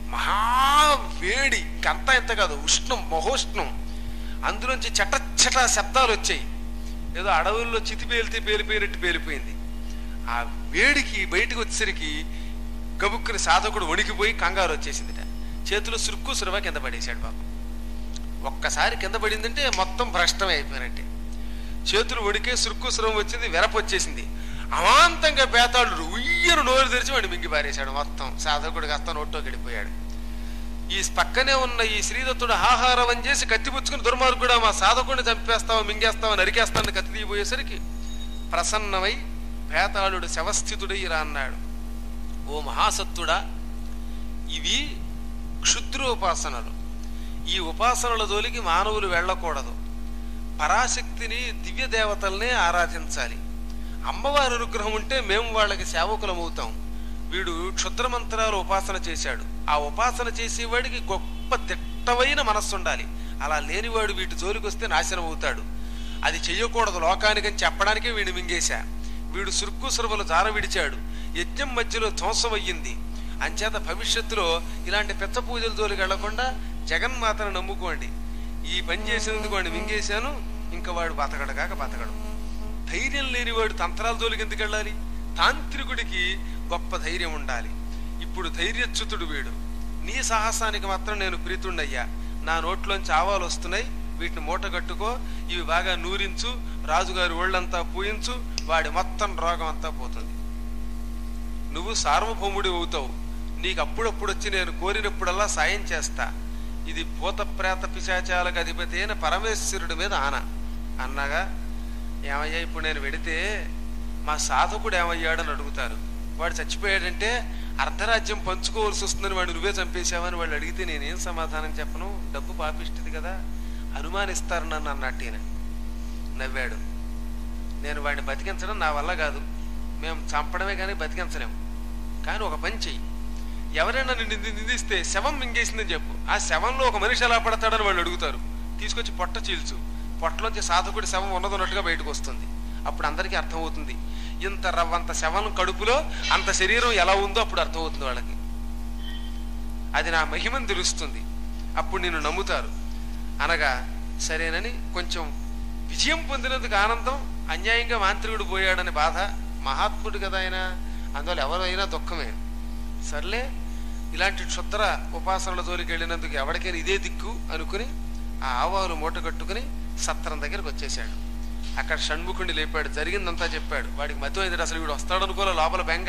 మహావేడి, ఇంకంతా ఎంత కాదు, ఉష్ణం, మహోష్ణం. అందులోంచి చటచట శబ్దాలు వచ్చాయి. ఏదో అడవుల్లో చితి పేలితే పేలిపోయినట్టు పేలిపోయింది. ఆ వేడికి బయటకు వచ్చేసరికి గబుక్కుని సాధకుడు వణికిపోయి కంగారు వచ్చేసిందిట. చేతిలో సురుక్కు సురవ కింద పడేశాడు బాబు. ఒక్కసారి కింద పడిందంటే మొత్తం భ్రష్టమే అయిపోయినట్టే. చేతులు వణికే, సురుక్కు సురవం వచ్చింది, వెరపు వచ్చేసింది. అమాంతంగా బేతాళుడు ఉయ్యను నోరు తెరిచి వాడిని మింగి పారేశాడు. మొత్తం సాధకుడు కాస్త నోట్లో గడిపోయాడు. ఈ పక్కనే ఉన్న ఈ శ్రీదత్తుడు ఆహారం చేసి కత్తిపుచ్చుకుని దుర్మార్గుడా మా సాధకుడిని చంపేస్తావా, మింగేస్తావా, నరికేస్తానని కత్తి తీయబోయేసరికి ప్రసన్నమై బేతాళుడు శవస్థితుడై ఇలా అన్నాడు, ఓ మహాసత్తుడా, ఇవి క్షుద్రోపాసనలు. ఈ ఉపాసనల జోలికి మానవులు వెళ్ళకూడదు. పరాశక్తిని, దివ్య దేవతల్నే ఆరాధించాలి. అమ్మవారి అనుగ్రహం ఉంటే మేము వాళ్ళకి సేవకులమవుతాం. వీడు క్షుద్రమంత్రాలు ఉపాసన చేశాడు. ఆ ఉపాసన చేసేవాడికి గొప్ప దిట్టమైన మనస్సు ఉండాలి. అలా లేనివాడు వీటి జోలికి వస్తే నాశనం అవుతాడు. అది చెయ్యకూడదు లోకానికని చెప్పడానికే వీడిని మింగేశా. వీడు సురుక్కు సురవలు జార విడిచాడు. యజ్ఞం మధ్యలో ధ్వంసం అయ్యింది. అంచేత భవిష్యత్తులో ఇలాంటి పెద్ద పూజల జోలికి వెళ్లకుండా జగన్మాతను నమ్ముకోండి. ఈ పని చేసినందుకు వాడిని మింగేశాను, ఇంకా వాడు బతకడు కాక బతకడు. ధైర్యం లేనివాడు తంత్రాల జోలికి ఎందుకు వెళ్ళాలి? తాంత్రికుడికి గొప్ప ధైర్యం ఉండాలి. ఇప్పుడు ధైర్యచ్యుతుడు వీడు. నీ సాహసానికి మాత్రం నేను ప్రీతుండయ్యా. నా నోట్లోంచి ఆవాలు వస్తున్నాయి, వీటిని మూట కట్టుకో, ఇవి బాగా నూరించు, రాజుగారి ఒళ్ళంతా పూయించు, వాడి మొత్తం రోగం అంతా పోతుంది. నువ్వు సార్వభౌముడి అవుతావు. నీకు అప్పుడప్పుడు వచ్చి నేను కోరినప్పుడల్లా సాయం చేస్తా. ఇది భూత ప్రేత పిశాచాలకు అధిపతి అయిన పరమేశ్వరుడి మీద ఆన అన్నగా, ఏమయ్యా ఇప్పుడు నేను వెడితే మా సాధకుడు ఏమయ్యాడని అడుగుతారు. వాడు చచ్చిపోయాడంటే అర్ధరాజ్యం పంచుకోవాల్సి వస్తుందని వాడు నువ్వే చంపేశావని వాళ్ళు అడిగితే నేనేం సమాధానం చెప్పను, డబ్బు పాపిష్టిది కదా, అనుమానిస్తారు నన్ను అన్నట్టు ఈయన నవ్వాడు. నేను వాడిని బతికించడం నా వల్ల కాదు, మేము చంపడమే కానీ బతికించలేము. కానీ ఒక పని చెయ్యి, ఎవరైనా నిన్ను నిందిస్తే శవం మింగేసిందని చెప్పు, ఆ శవంలో ఒక మనిషి ఎలా పడతాడని వాళ్ళు అడుగుతారు, తీసుకొచ్చి పొట్ట చీల్చు, పొట్టలోంచి సాధకుడి శవం ఉన్నదన్నట్టుగా బయటకు వస్తుంది. అప్పుడు అందరికీ అర్థమవుతుంది ఇంత రవ్వంత శవం కడుపులో అంత శరీరం ఎలా ఉందో అప్పుడు అర్థమవుతుంది వాళ్ళకి. అది నా మహిమని తెలుస్తుంది, అప్పుడు నిన్ను నమ్ముతారు అనగా సరేనని కొంచెం విజయం పొందినందుకు ఆనందం, అన్యాయంగా మాంత్రికుడు పోయాడని బాధ, మహాత్ముడు కదా ఆయన, అందువల్ల ఎవరైనా దుఃఖమే. సర్లే ఇలాంటి క్షుద్ర ఉపాసనల జోలికి వెళ్ళినందుకు ఎవరికైనా ఇదే దిక్కు అనుకుని ఆ ఆవాలు మూట కట్టుకుని సత్రం దగ్గరికి వచ్చేసాడు. అక్కడ షణ్ముఖుడిని లేపాడు, జరిగిందంతా చెప్పాడు. వాడికి మధ్య అయింది, అసలు వీడు వస్తాడు అనుకోలే, లోపల బెంగ.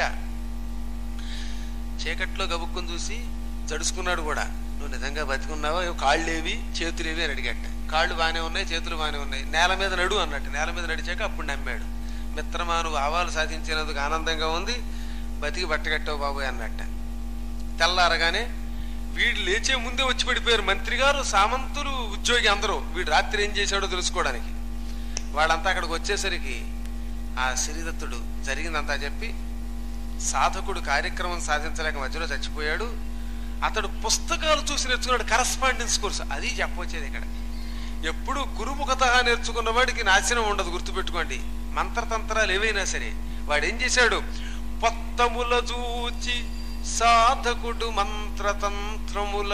చీకట్లో గబుక్కుని చూసి జడుచుకున్నాడు కూడా, నువ్వు నిజంగా బతికున్నావా, కాళ్ళేవి చేతులేవి అని అడిగట. కాళ్ళు బాగానే ఉన్నాయి, చేతులు బాగానే ఉన్నాయి, నేల మీద నడు అన్నట్టు. నేల మీద నడిచాక అప్పుడు నమ్మాడు. మిత్రమా నువ్వు ఆవాలు సాధించినందుకు ఆనందంగా ఉంది, బతికి బట్టగట్టావు బాబోయ్ అన్నట్ట. తెల్లారగానే వీడు లేచే ముందే వచ్చి పడిపోయారు మంత్రి గారు, సామంతులు, ఉద్యోగి అందరూ. వీడు రాత్రి ఏం చేశాడో తెలుసుకోవడానికి. వాళ్ళంతా అక్కడికి వచ్చేసరికి ఆ శ్రీదత్తుడు జరిగిందంతా చెప్పి, సాధకుడు కార్యక్రమం సాధించలేక మధ్యలో చచ్చిపోయాడు, అతడు పుస్తకాలు చూసి నేర్చుకున్నాడు, కరస్పాండెన్స్ కోర్సు. అది చెప్పొచ్చేది ఇక్కడ. ఎప్పుడు గురుముఖత నేర్చుకున్న వాడికి నాశనం ఉండదు, గుర్తుపెట్టుకోండి. మంత్రతంత్రాలు ఏవైనా సరే వాడు ఏం చేశాడు, పొత్తముల చూచి సాధకుడు మంత్రతంత్రముల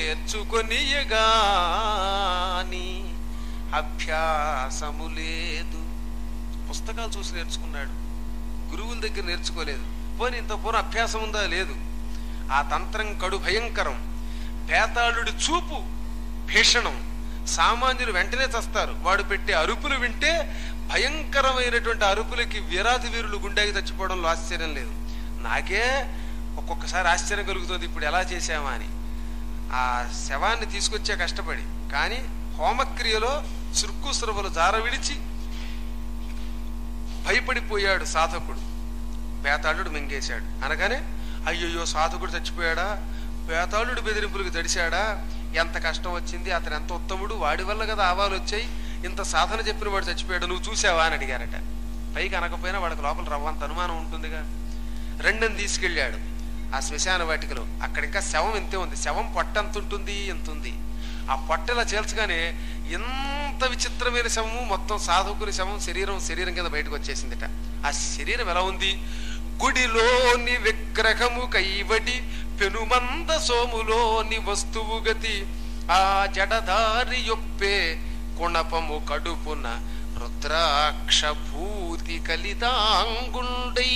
నేర్చుకొనియగాని అభ్యాసము లేదు. పుస్తకాలు చూసి నేర్చుకున్నాడు, గురువుల దగ్గర నేర్చుకోలేదు. పోనీ ఇంత పూర్వ అభ్యాసం ఉందా? లేదు. ఆ తంత్రం కడు భయంకరం, పేతాళుడి చూపు భీషణం, సామాన్యులు వెంటనే చస్తారు. వాడు పెట్టే అరుపులు వింటే భయంకరమైనటువంటి అరుపులకి వీరాధి వీరులు గుండెకి చచ్చిపోవడంలో ఆశ్చర్యం లేదు. నాకే ఒక్కొక్కసారి ఆశ్చర్యం కలుగుతుంది, ఇప్పుడు ఎలా చేశామా అని. ఆ శవాన్ని తీసుకొచ్చే కష్టపడి, కానీ హోమక్రియలో సుర్కు సురవలు జార విడిచి భయపడిపోయాడు సాధకుడు. పేతాళుడు మింగేశాడు అనగానే అయ్యయ్యో సాధకుడు చచ్చిపోయాడా, పేతాళుడు బెదిరింపులకు తడిశాడా, ఎంత కష్టం వచ్చింది, అతను ఎంత ఉత్తముడు, వాడి వల్ల కదా ఆవాలు వచ్చాయి, ఇంత సాధన చెప్పిన వాడు చచ్చిపోయాడు, నువ్వు చూసావా అని అడిగారట. పైకి అనకపోయినా వాడికి లోపల రవ్వంత అనుమానం ఉంటుందిగా. రెండని తీసుకెళ్ళాడు ఆ శ్మశాన వాటికలో. అక్కడ ఇంకా శవం ఎంతే ఉంది, శవం పొట్ట ఎంత ఉంటుంది, ఎంత ఉంది. ఆ పొట్టలా చేల్చగానే ఎంత విచిత్రమైన శవము, మొత్తం సాధకుని శవం, శరీరం శరీరం కింద బయటకు వచ్చేసిందిట. ఆ శరీరం ఎలా ఉంది, గుడిలోని విగ్రహము కైవడి పెనుమంద సోములోని వస్తువు గతి, ఆ జడధారి యొప్పే కుణపము కడుపున రుద్రాక్ష భూతి కలితాంగుండై.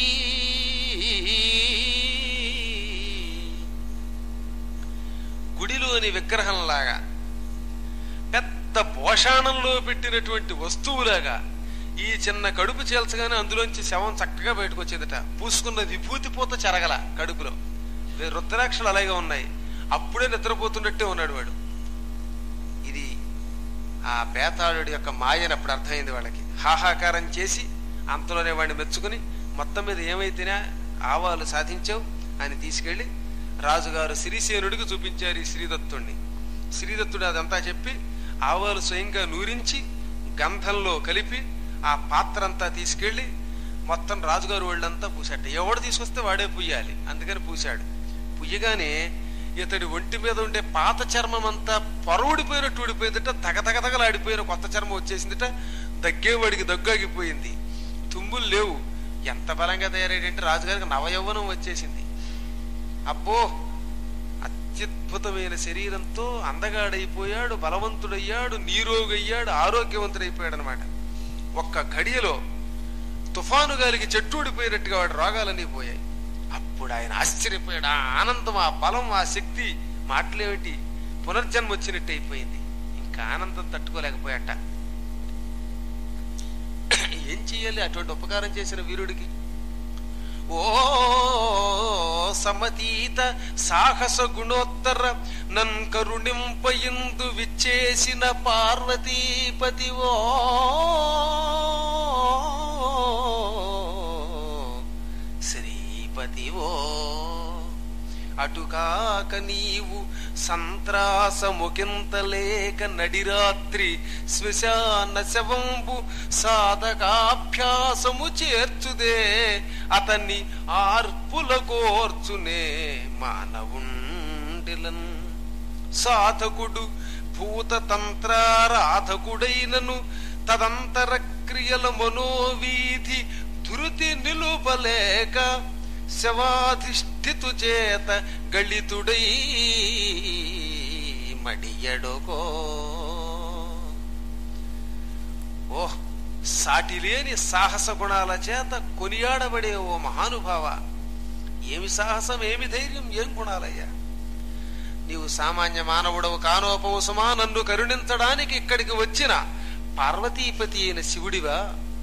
గుడిలోని విగ్రహంలాగా, పెద్ద పోషాణంలో పెట్టినటువంటి వస్తువులాగా ఈ చిన్న కడుపు చేల్చగానే అందులోంచి శవం చక్కగా బయటకు వచ్చేదట. పూసుకున్న విభూతి పూత చెరగల కడుపులో, రుద్రాక్షలు అలాగే ఉన్నాయి. అప్పుడే నిద్రపోతున్నట్టే ఉన్నాడు వాడు. ఇది ఆ పేతాళుడి యొక్క మాయని అప్పుడు అర్థమైంది వాళ్ళకి. హాహాకారం చేసి అంతలోనే వాడిని మెచ్చుకుని, మొత్తం మీద ఏమైతేనే ఆవాలు సాధించావు అని తీసుకెళ్లి రాజుగారు శ్రీసేనుడికి చూపించారు ఈ శ్రీదత్తుణ్ణి. శ్రీదత్తుడు అదంతా చెప్పి ఆవాలు స్వయంగా నూరించి గంధంలో కలిపి ఆ పాత్ర అంతా తీసుకెళ్లి మొత్తం రాజుగారు వాళ్ళంతా పూసాట. ఎవడు తీసుకొస్తే వాడే పుయ్యాలి, అందుకని పూశాడు. పుయ్యగానే ఇతడి ఒంటి మీద ఉండే పాత చర్మం అంతా పొరవుడిపోయినట్టు ఊడిపోయిందిట, తగతగతగలాడిపోయిన కొత్త చర్మం వచ్చేసిందిట. దగ్గేవాడికి దగ్గాగిపోయింది, తుమ్ములు లేవు. ఎంత బలంగా తయారయ్యాడంటే రాజుగారికి నవయౌవనం వచ్చేసింది. అబ్బో, అత్యద్భుతమైన శరీరంతో అందగాడైపోయాడు, బలవంతుడయ్యాడు, నీరోగయ్యాడు, ఆరోగ్యవంతుడైపోయాడు అనమాట. ఒక్క ఘడియలో తుఫాను గాలికి చెట్టు ఊడిపోయినట్టుగా వాడు రోగాలన్నీ పోయాయి. అప్పుడు ఆయన ఆశ్చర్యపోయాడు. ఆ ఆనందం, ఆ బలం, ఆ శక్తి మాటలేమిటి, పునర్జన్మ వచ్చినట్టు అయిపోయింది. ఇంకా ఆనందం తట్టుకోలేకపోయాట. ఏం చెయ్యాలి అటువంటి ఉపకారం చేసిన వీరుడికి? ఓ సమతీత సాహస గుణోత్తర నన్ కరుణింపయిందు విచ్చేసిన పార్వతీపతి, ఓ శ్రీ పతివో అటుకాక నీవు సంత్రాసముకింతలేక నడిరాత్రి శ్మశాన శవంబు సాధకాభ్యాసము చేర్చుదే అతన్ని ఆర్పుల కోర్చునే మానవుండిలన్ సాధకుడు భూతతంత్రారాధకుడైనను తదంతర క్రియల మనోవీధి ధృతి నిలుపలేక శవాధిష్ఠితు చేత గళితుడై మడియడుకో. ఓహ్, సాటిలేని సాహస గుణాల చేత కొనియాడబడే ఓ మహానుభావ, ఏమి సాహసం, ఏమి ధైర్యం, ఏం గుణాలయ్యా! నీవు సామాన్య మానవుడవు కానోపవు సుమా. నన్ను కరుణించడానికి ఇక్కడికి వచ్చిన పార్వతీపతి అయిన శివుడివా,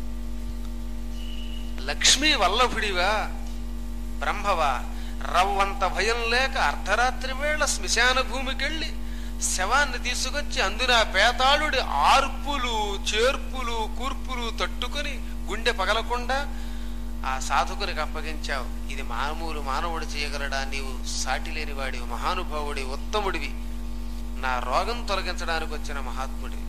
లక్ష్మీ వల్లభుడివా, బ్రహ్మవా? రవ్వంత భయం లేక అర్ధరాత్రి వేళ శ్మశాన భూమికెళ్ళి శవాన్ని తీసుకొచ్చి అందున పేతాళుడి ఆర్పులు చేర్పులు కూర్పులు తట్టుకుని గుండె పగలకుండా ఆ సాధకునికి అప్పగించావు. ఇది మామూలు మానవుడు చేయగలడా? నీవు సాటి లేని వాడివి, మహానుభావుడి, ఉత్తముడివి, నా రోగం తొలగించడానికి వచ్చిన మహాత్ముడివి.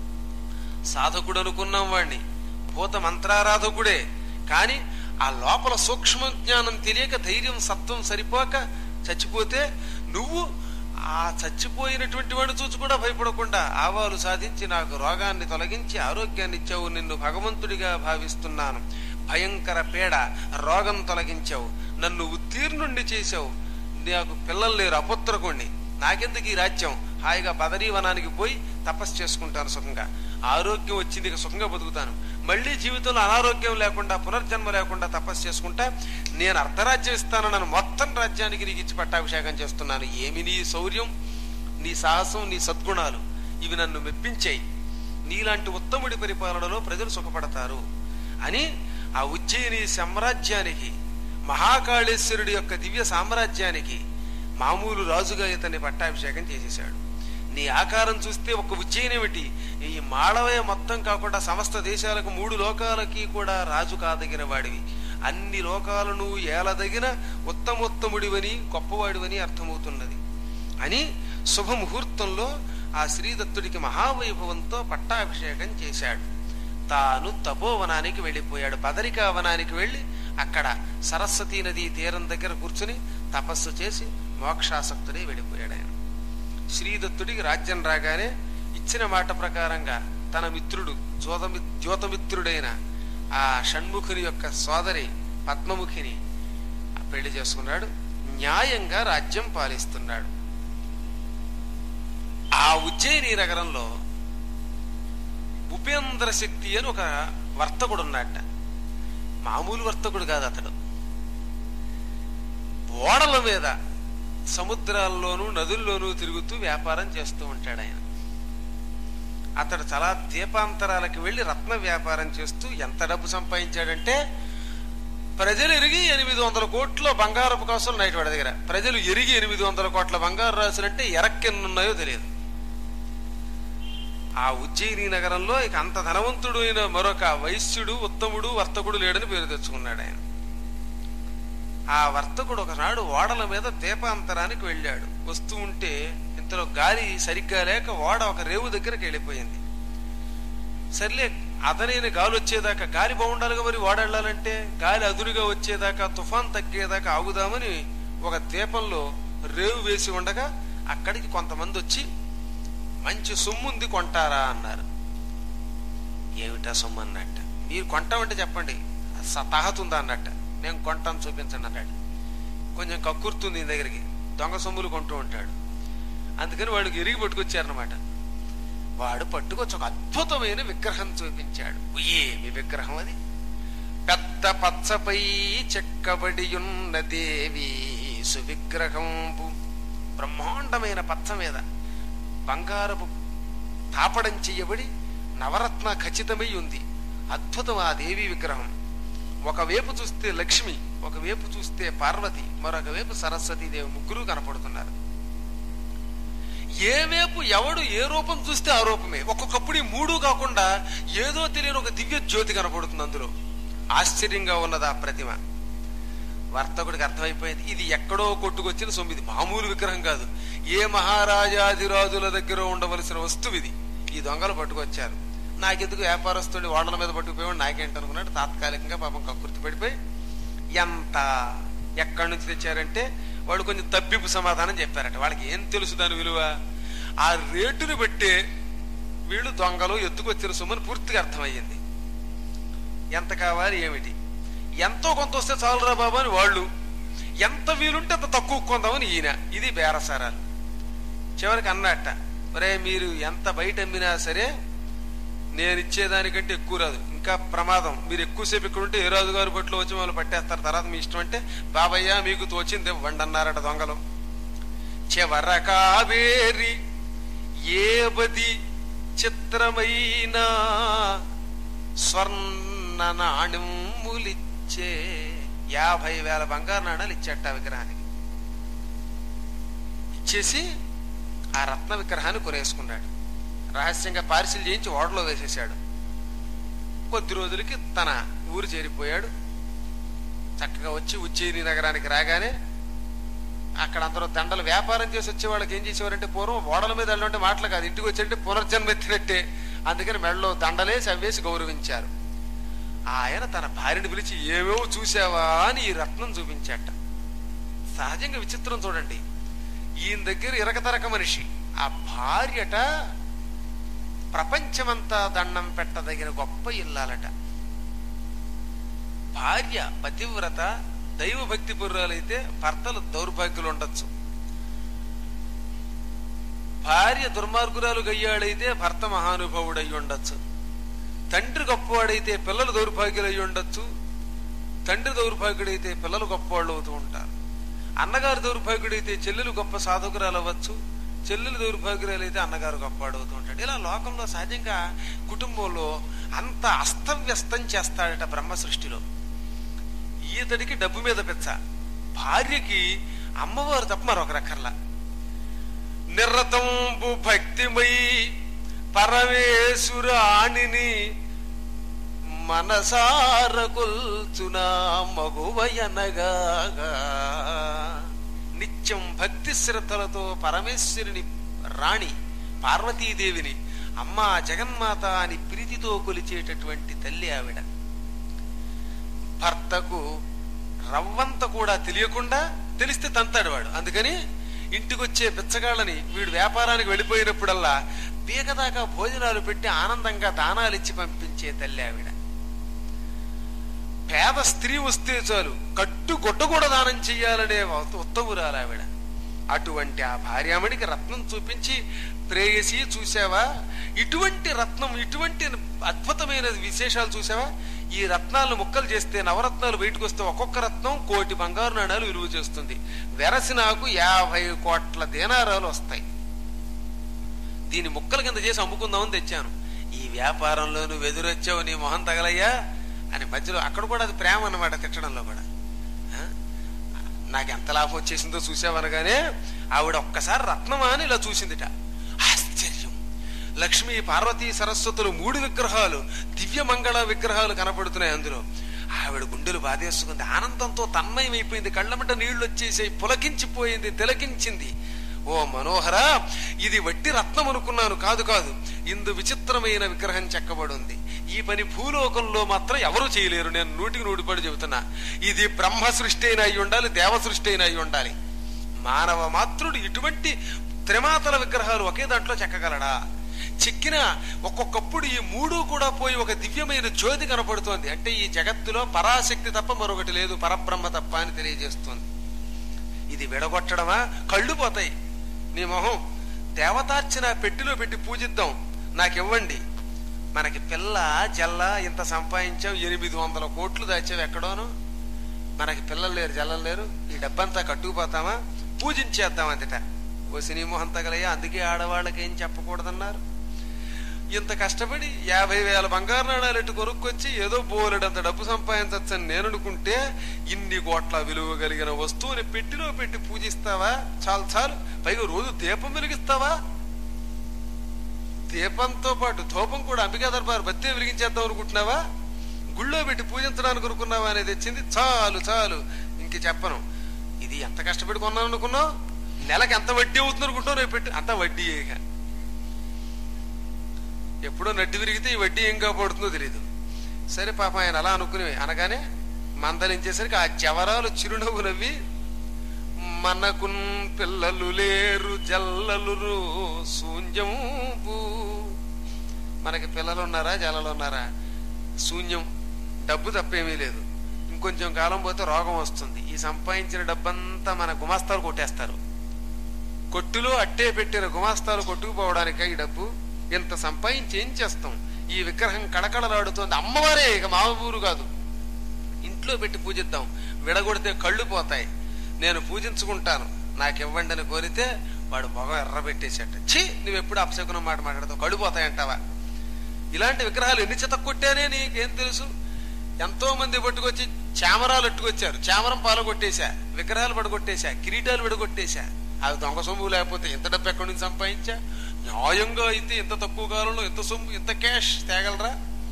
సాధకుడు అనుకున్నాం వాణ్ణి, భూత మంత్రారాధకుడే, కాని ఆ లోపల సూక్ష్మ జ్ఞానం తెలియక ధైర్యం సత్వం సరిపోక చచ్చిపోతే నువ్వు ఆ చచ్చిపోయినటువంటి వాడిని చూసి కూడా భయపడకుండా ఆవాలు సాధించి నాకు రోగాన్ని తొలగించి ఆరోగ్యాన్ని ఇచ్చావు. నిన్ను భగవంతుడిగా భావిస్తున్నాను. భయంకర పీడ రోగం తొలగించావు, నన్ను ఉత్తీర్ణుణ్ణి చేశావు. నాకు పిల్లలు లేరు, అపుత్రకుణ్ణి. నాకెందుకు ఈ రాజ్యం? హాయిగా బదరీవనానికి పోయి తపస్సు చేసుకుంటాను సుఖంగా. ఆరోగ్యం వచ్చింది, ఇక సుఖంగా బతుకుతాను. మళ్లీ జీవితంలో అనారోగ్యం లేకుండా పునర్జన్మ లేకుండా తపస్సు చేసుకుంటా. నేను అర్ధరాజ్యం ఇస్తాను, నన్ను మొత్తం రాజ్యానికి నీకు ఇచ్చి పట్టాభిషేకం చేస్తున్నాను. ఏమి నీ శౌర్యం, నీ సాహసం, నీ సద్గుణాలు, ఇవి నన్ను మెప్పించాయి. నీలాంటి ఉత్తముడి పరిపాలనలో ప్రజలు సుఖపడతారు అని ఆ ఉజ్జయిని సామ్రాజ్యానికి, మహాకాళేశ్వరుడి యొక్క దివ్య సామ్రాజ్యానికి మామూలు రాజుగా ఇతన్ని పట్టాభిషేకం చేసేశాడు. నీ ఆకారం చూస్తే ఒక ఉజ్జయినేమిటి, ఈ మాళవయ మొత్తం కాకుండా సమస్త దేశాలకు, మూడు లోకాలకి కూడా రాజు కాదగిన వాడివి. అన్ని లోకాలను ఏలదగిన ఉత్తమోత్తముడివని, గొప్పవాడివని అర్థమవుతున్నది అని శుభముహూర్తంలో ఆ శ్రీదత్తుడికి మహావైభవంతో పట్టాభిషేకం చేశాడు. తాను తపోవనానికి వెళ్ళిపోయాడు. బదరికా వనానికి వెళ్ళి అక్కడ సరస్వతీ నదీ తీరం దగ్గర కూర్చుని తపస్సు చేసి మోక్షాసక్తుడే వెళ్ళిపోయాడు. ఆయన శ్రీదత్తుడికి రాజ్యం రాగానే ఇచ్చిన మాట ప్రకారంగా తన మిత్రుడు జ్యోతమి జ్యోతమిత్రుడైన ఆ షణ్ముఖుని యొక్క సోదరి పద్మముఖిని పెళ్లి చేసుకున్నాడు. న్యాయంగా రాజ్యం పాలిస్తున్నాడు. ఆ ఉజ్జయిని నగరంలో ఉపేంద్ర శక్తి అని ఒక వర్తకుడు ఉన్నట్ట. మామూలు వర్తకుడు కాదు అతడు. ఓడల మీద సముద్రాల్లోనూ నదుల్లోనూ తిరుగుతూ వ్యాపారం చేస్తూ ఉంటాడు ఆయన. అతడు చాలా ద్వీపాంతరాలకు వెళ్లి రత్న వ్యాపారం చేస్తూ ఎంత డబ్బు సంపాదించాడంటే, ప్రజలు ఎరిగి ఎనిమిది వందల కోట్ల బంగారపు కాసులు నైట్ వాడి దగ్గర. ప్రజలు ఎరిగి ఎనిమిది వందల కోట్ల బంగారు రాసులంటే ఎరక్కెన్నున్నాయో తెలియదు. ఆ ఉజ్జయిని నగరంలో ఇక అంత ధనవంతుడు అయిన మరొక వైశ్యుడు, ఉత్తముడు, వర్తకుడు లేడని పేరు తెచ్చుకున్నాడు ఆయన. ఆ వర్తకుడు ఒకనాడు ఓడల మీద ద్వీపాంతరానికి వెళ్ళాడు. వస్తూ ఉంటే ఇంతలో గాలి సరిగ్గా లేక ఓడ ఒక రేవు దగ్గరకు వెళ్ళిపోయింది. సర్లే, అదనైన గాలి వచ్చేదాకా, గాలి బాగుండాలిగా మరి ఓడ వెళ్ళాలంటే, గాలి అదునుగా వచ్చేదాకా, తుఫాన్ తగ్గేదాకా ఆగుదామని ఒక ద్వీపంలో రేవు వేసి ఉండగా అక్కడికి కొంతమంది వచ్చి, మంచి సొమ్ముంది కొంటారా అన్నారు. ఏమిటా సొమ్ము అన్నట్ట. మీరు కొంటామంటే చెప్పండి, తహతుందా అన్నట్ట. నేను కొంటాను చూపించండి అన్నాడు. కొంచెం కక్కుర్తుంది ఈ దగ్గరికి, దొంగ సొమ్ములు కొంటూ ఉంటాడు. అందుకని వాడికి ఎరిగి పట్టుకొచ్చారనమాట. వాడు పట్టుకొచ్చి ఒక అద్భుతమైన విగ్రహం చూపించాడు. ఏమి విగ్రహం అది! పెద్ద పచ్చపై చెక్కబడి ఉన్న దేవి సువిగ్రహంబు. బ్రహ్మాండమైన పచ్చ మీద బంగారపు తాపడం చెయ్యబడి నవరత్న ఖచ్చితమై ఉంది. అద్భుతం ఆ దేవి విగ్రహం. ఒకవైపు చూస్తే లక్ష్మి, ఒకవైపు చూస్తే పార్వతి, మరొక వైపు సరస్వతీదేవి, ముగ్గురు కనపడుతున్నారు. ఏ వైపు ఎవడు ఏ రూపం చూస్తే ఆ రూపమే. ఒక్కొక్కప్పుడు ఈ మూడు కాకుండా ఏదో తెలియని ఒక దివ్య జ్యోతి కనపడుతుంది అందులో. ఆశ్చర్యంగా ఉన్నది ఆ ప్రతిమ. వర్తకుడికి అర్థమైపోయింది ఇది ఎక్కడో కొట్టుకొచ్చిన సొమ్ము, ఇది మామూలు విగ్రహం కాదు, ఏ మహారాజాదిరాజుల దగ్గర ఉండవలసిన వస్తువు ఇది. ఈ దొంగలు పట్టుకొచ్చారు, నాకెందుకు వ్యాపారస్తుడి ఓడల మీద పట్టుకుపోయాడు నాకేంటనుకున్నాడు. తాత్కాలికంగా పాపం కక్కుర్తి పడిపోయి ఎంత ఎక్కడి నుంచి తెచ్చారంటే వాళ్ళు కొంచెం తబ్బిపు సమాధానం చెప్పారట. వాళ్ళకి ఏం తెలుసు దాని విలువ, ఆ రేటుని బట్టే వీళ్ళు దొంగలు ఎత్తుకొచ్చిన సొమ్ముని పూర్తిగా అర్థమయ్యింది. ఎంత కావాలి ఏమిటి, ఎంతో కొంత వస్తే చాలురా బాబు అని వాళ్ళు, ఎంత వీలుంటే అంత తక్కువ కొందామని ఈయన. ఇది బేరసారాలు. చివరికి అన్నట్ట, ఒరే మీరు ఎంత బయట అమ్మినా సరే నేను ఇచ్చేదానికంటే ఎక్కువ రాదు, ఇంకా ప్రమాదం, మీరు ఎక్కువసేపు ఇక్కడ ఉంటే ఏ రాజు గారు బట్లో వచ్చి మమ్మల్ని పట్టేస్తారు, తర్వాత మీ ఇష్టం అంటే బాబయ్య మీకు తోచింది ఇవ్వండి అన్నారట దొంగలు. చివర కావేరి ఏ బది చిత్రమైన స్వర్ణ నాణ్యములిచ్చే, యాభై వేల బంగారు నాణాలు ఇచ్చేట విగ్రహానికి. ఇచ్చేసి ఆ రత్న విగ్రహాన్ని కొనేసుకున్నాడు. రహస్యంగా పార్సిల్ చేయించి ఓడలో వేసేశాడు. కొద్ది రోజులకి తన ఊరు చేరిపోయాడు. చక్కగా వచ్చి ఉజ్జయిని నగరానికి రాగానే అక్కడ అందరూ దండలు వ్యాపారం చేసి వచ్చే వాళ్ళకి ఏం చేసేవారంటే, పూర్వం ఓడల మీద వెళ్ళమంటే మాటలు కాదు, ఇంటికి వచ్చేంటే పునర్జన్మ ఎత్తినట్టే. అందుకని మెడలో దండలేసి అవ్వేసి గౌరవించారు. ఆయన తన భార్యను పిలిచి ఏమేమో చూసావా అని ఈ రత్నం చూపించాట. సహజంగా విచిత్రం చూడండి, ఈయన దగ్గర ఇరకతరక మనిషి, ఆ భార్యట ప్రపంచమంతా దండం పెట్టదగిన గొప్ప ఇల్లాలట. భార్య పతివ్రత దైవభక్తి పుర్రాలైతే భర్తలు దౌర్భాగ్యులు ఉండొచ్చు, భార్య దుర్మార్గురాలు గయ్యాడైతే భర్త మహానుభావుడు అయి ఉండొచ్చు, తండ్రి గొప్పవాడైతే పిల్లలు దౌర్భాగ్యులు అయి ఉండొచ్చు, తండ్రి దౌర్భాగ్యుడైతే పిల్లలు గొప్పవాళ్ళు అవుతూ ఉంటారు, అన్నగారు దౌర్భాగ్యుడైతే చెల్లెలు గొప్ప సాధకురాలు అవ్వచ్చు, చెల్లెలు దౌర్భాగ్యురాలు అయితే అన్నగారు గొప్పవాడు అవుతూ ఉంటాడు. ఇలా లోకంలో సహజంగా కుటుంబంలో అంత అస్తవ్యస్తం చేస్తాడట బ్రహ్మ సృష్టిలో. ఈతడికి డబ్బు మీద పెచ్చ, భార్యకి అమ్మవారు తప్ప మరొక రకర్లా. నిరతంబు భక్తిమై పరమేశ్వరాణిని మనసార కొల్చునా మగువయనగా, నిత్యం భక్తి శ్రద్ధలతో పరమేశ్వరుని రాణి పార్వతీదేవిని అమ్మా జగన్మాత అని ప్రీతితో కొలిచేటటువంటి తల్లి ఆవిడ. భర్తకు రవ్వంత కూడా తెలియకుండా, తెలిస్తే తంతాడు వాడు. అందుకని ఇంటికొచ్చే బిచ్చగాళ్ళని వీడు వ్యాపారానికి వెళ్ళిపోయినప్పుడల్లా పీకదాకా భోజనాలు పెట్టి ఆనందంగా దానాలు ఇచ్చి పంపించే తల్లి ఆవిడ. పేద స్త్రీ వస్తే చాలు కట్టు గొడ్డ కూడా దానం చెయ్యాలనే ఉత్తమురాలు ఆవిడ. అటువంటి ఆ భార్యామణికి రత్నం చూపించి, ప్రేయసి చూసావా ఇటువంటి రత్నం, ఇటువంటి అద్భుతమైన విశేషాలు చూసావా, ఈ రత్నాలను ముక్కలు చేస్తే నవరత్నాలు బయటకు వస్తే ఒక్కొక్క రత్నం కోటి బంగారు నాణాలు విలువ చేస్తుంది, వెరసి నాకు యాభై కోట్ల దేనారాలు వస్తాయి, దీని ముక్కల కింద చేసి అమ్ముకుందామని తెచ్చాను, ఈ వ్యాపారంలో నువ్వు ఎదురొచ్చావు నీ మొహం తగలయ్యా అని మధ్యలో. అక్కడ కూడా అది ప్రేమ అన్నమాట, తిట్టడంలో కూడా. నాకు ఎంత లాభం వచ్చేసిందో చూసావనగానే ఆవిడ ఒక్కసారి రత్నమా అని ఇలా చూసిందిట. ఆశ్చర్యం, లక్ష్మీ పార్వతీ సరస్వతులు మూడు విగ్రహాలు, దివ్య మంగళ విగ్రహాలు కనపడుతున్నాయి అందులో. ఆవిడ గుండెలు బాధేసుకుంది, ఆనందంతో తన్మయం అయిపోయింది, కళ్ళమంట నీళ్లు వచ్చేసాయి, పులకించిపోయింది, తిలకించింది. ఓ మనోహర, ఇది వట్టి రత్నం అనుకున్నాను, కాదు కాదు, ఇందు విచిత్రమైన విగ్రహం చెక్కబడింది. ఈ పని భూలోకంలో మాత్రం ఎవరూ చేయలేరు, నేను నూటికి నూటిపడి చెబుతున్నా. ఇది బ్రహ్మ సృష్టి అయినా అయి ఉండాలి, దేవ సృష్టి అయినా అయి ఉండాలి. మానవ మాత్రుడు ఇటువంటి త్రిమాతల విగ్రహాలు ఒకే దాంట్లో చెక్కగలడా? చెక్కిన ఒక్కొక్కప్పుడు ఈ మూడు కూడా పోయి ఒక దివ్యమైన జ్యోతి కనపడుతోంది. అంటే ఈ జగత్తులో పరాశక్తి తప్ప మరొకటి లేదు, పరబ్రహ్మ తప్ప అని తెలియజేస్తోంది. ఇది విడగొట్టడమా? కళ్ళు పోతాయి నీ మొహం. దేవతార్చన పెట్టిలో పెట్టి పూజిద్దాం, నాకివ్వండి. మనకి పిల్ల జల్ల ఇంత సంపాదించాం, ఎనిమిది వందల కోట్లు దాచావు ఎక్కడోను, మనకి పిల్లలు లేరు జల్లలు లేరు, ఈ డబ్బంతా కట్టుకుపోతామా, పూజించేద్దాం అంతట. ఓ సినిమోహం తగలయ్యా, అందుకే ఆడవాళ్ళకి ఏం చెప్పకూడదన్నారు. ఇంత కష్టపడి యాభై వేల బంగారు నాణాలు ఎట్టు కొనుక్కొచ్చి ఏదో బోలెడంత డబ్బు సంపాదించచ్చని నేను అనుకుంటే, ఇన్ని కోట్ల విలువ కలిగిన వస్తువుని పెట్టిలో పెట్టి పూజిస్తావా? చాలు చాలు, పైగా రోజు దీపం వెలిగిస్తావా? దీపంతో పాటు ధూపం కూడా అంబికా దర్బారు బత్తే వెలిగించేద్దాం అనుకుంటున్నావా? గుళ్ళో పెట్టి పూజించడానికి అనుకున్నావా అనేది వచ్చింది. చాలు చాలు, ఇంక ఇంక చెప్పను. ఇది ఎంత కష్టపడి కొన్నాను అనుకున్నావు, నెలకు ఎంత వడ్డీ అవుతుంది అనుకుంటావు, రేపు పెట్టి అంత వడ్డీ ఇక ఎప్పుడో నడ్డి విరిగితే ఈ వడ్డీ ఏం కాబడుతుందో తెలియదు. సరే పాపం ఆయన అలా అనుకుని అనగానే మందలించేసరికి ఆ జవరాలు చిరునవ్వు నవ్వి, మనకున్ పిల్లలు లేరు జల్లలు శూన్యంబు, మనకి పిల్లలు ఉన్నారా జల్లలు ఉన్నారా, శూన్యం, డబ్బు తప్పేమీ లేదు, ఇంకొంచెం కాలం పోతే రోగం వస్తుంది, ఈ సంపాదించిన డబ్బంతా మన గుమాస్తాలు కొట్టేస్తారు, కొట్టులో అట్టే పెట్టిన గుమాస్తాలు కొట్టుకుపోవడానిక ఈ డబ్బు, ఇంత సంపాదించి ఏం చేస్తాం, ఈ విగ్రహం కళకళలాడుతోంది, అమ్మవారే ఇక మా ఊరు కాదు, ఇంట్లో పెట్టి పూజిద్దాం, విడగొడితే కళ్ళు పోతాయి, నేను పూజించుకుంటాను, నాకివ్వండి అని కోరితే వాడు మొగం ఎర్ర పెట్టేసేట, ఛీ నువ్వు ఎప్పుడు అపశకునం మాట మాట్లాడతావు, కళ్ళు పోతాయంటావా, ఇలాంటి విగ్రహాలు ఎన్ని చెత్త కొట్టానే నీకేం తెలుసు, ఎంతో మంది పట్టుకొచ్చి చామరాలు అట్టుకొచ్చారు, చామరం పాలు కొట్టేశా, విగ్రహాలు పడగొట్టేశా, కిరీటాలు విడగొట్టేశా, అవి దొంగ సొమ్ము లేకపోతే ఇంత డబ్బు ఎక్కడి నుంచి సంపాదించా, న్యాయంగా అయితే ఇంత తక్కువ కాలంలో ఇంత సొమ్ము ఇంత క్యాష్ తేగలరా,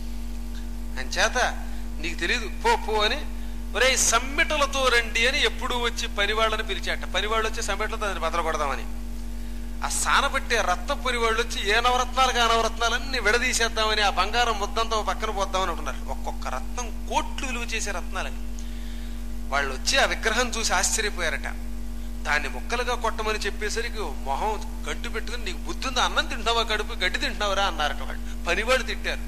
అంచేత నీకు తెలీదు పో పో అని, ఒరే సమ్మెటలతో రండి అని ఎప్పుడు వచ్చి పనివాళ్ళని పిలిచాట, పనివాళ్ళు వచ్చి సమ్మెటలతో దాన్ని బదల కొడదామని, ఆ సానబట్టే రత్న పనివాళ్ళు వచ్చి ఏ నవరత్నాలు ఆ నవరత్నాలన్నీ విడదీసేద్దామని, ఆ బంగారం ముద్దంతా పక్కన పోద్దామని అంటున్నారు, ఒక్కొక్క రత్నం కోట్లు విలువ చేసే రత్నాలని, వాళ్ళు వచ్చి ఆ విగ్రహం చూసి ఆశ్చర్యపోయారట, దాన్ని ముక్కలుగా కొట్టమని చెప్పేసరికి మొహం గడ్డు పెట్టుకుని, నీకు బుద్ధి ఉందా, అన్నం తింటున్నావా, కడుపు గడ్డి తింటున్నావరా అన్నారట వాళ్ళు, పనివాళ్ళు తిట్టారు,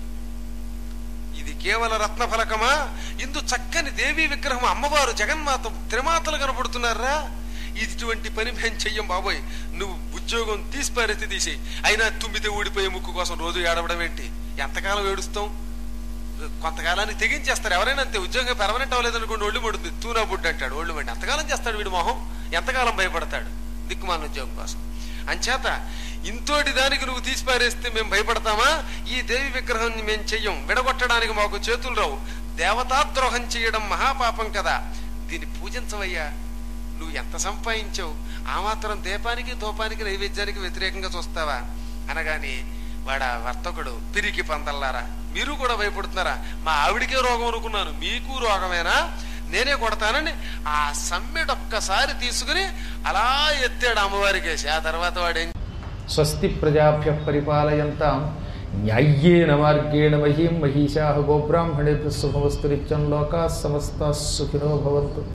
ఇది కేవల రత్న ఫలకమా, ఇందు చక్కని దేవీ విగ్రహం అమ్మవారు జగన్మాత త్రిమాతలు కనపడుతున్నారా, ఇటువంటి పని మేము చెయ్యం బాబోయ్, నువ్వు ఉద్యోగం తీసి పరిస్థితి తీసి, అయినా తుమ్మితే ఊడిపోయే ముక్కు కోసం రోజు ఏడవడం ఏంటి, ఎంతకాలం ఏడుస్తాం, కొంతకాలానికి తెగించేస్తారు ఎవరైనా అంతే, ఉద్యోగం పెర్మనెంట్ అవ్వలేదనుకోండి ఒళ్ళు పడుతుంది, తూనా బుడ్డు అంటాడు, ఒళ్ళు మండి ఎంతకాలం చేస్తాడు వీడు మొహం, ఎంతకాలం భయపడతాడు దిక్కుమాల ఉద్యోగం కోసం, అంచేత ఇంతోటి దానికి నువ్వు తీసి పారేస్తే మేము భయపడతామా, ఈ దేవి విగ్రహం మేము చెయ్యం, విడగొట్టడానికి మాకు చేతులు రావు, దేవతాద్రోహం చేయడం మహాపాపం కదా, దీన్ని పూజించవయ్యా, నువ్వు ఎంత సంపాదించావు, ఆ మాత్రం దీపానికి ధూపానికి నైవేద్యానికి వ్యతిరేకంగా చూస్తావా అనగాని వాడా వర్తకుడు, పిరికి పందల్లారా మీరు కూడా భయపడుతున్నారా, మా ఆవిడికే రోగం అనుకున్నాను, మీకు రోగమేనా, నేనే కొడతానని ఆ సమ్మెడొక్కసారి తీసుకుని అలా ఎత్తాడు అమ్మవారికేసి, ఆ తర్వాత వాడేం, స్వస్తి ప్రజాభ్య పరిపాలయంతాం న్యాయ్యేన మార్గేణ మహీం మహిషాః గోబ్రాహ్మణేభ్యः శుభమస్తు నిత్యం లోకాః సమస్తాః సుఖినో భవంతు.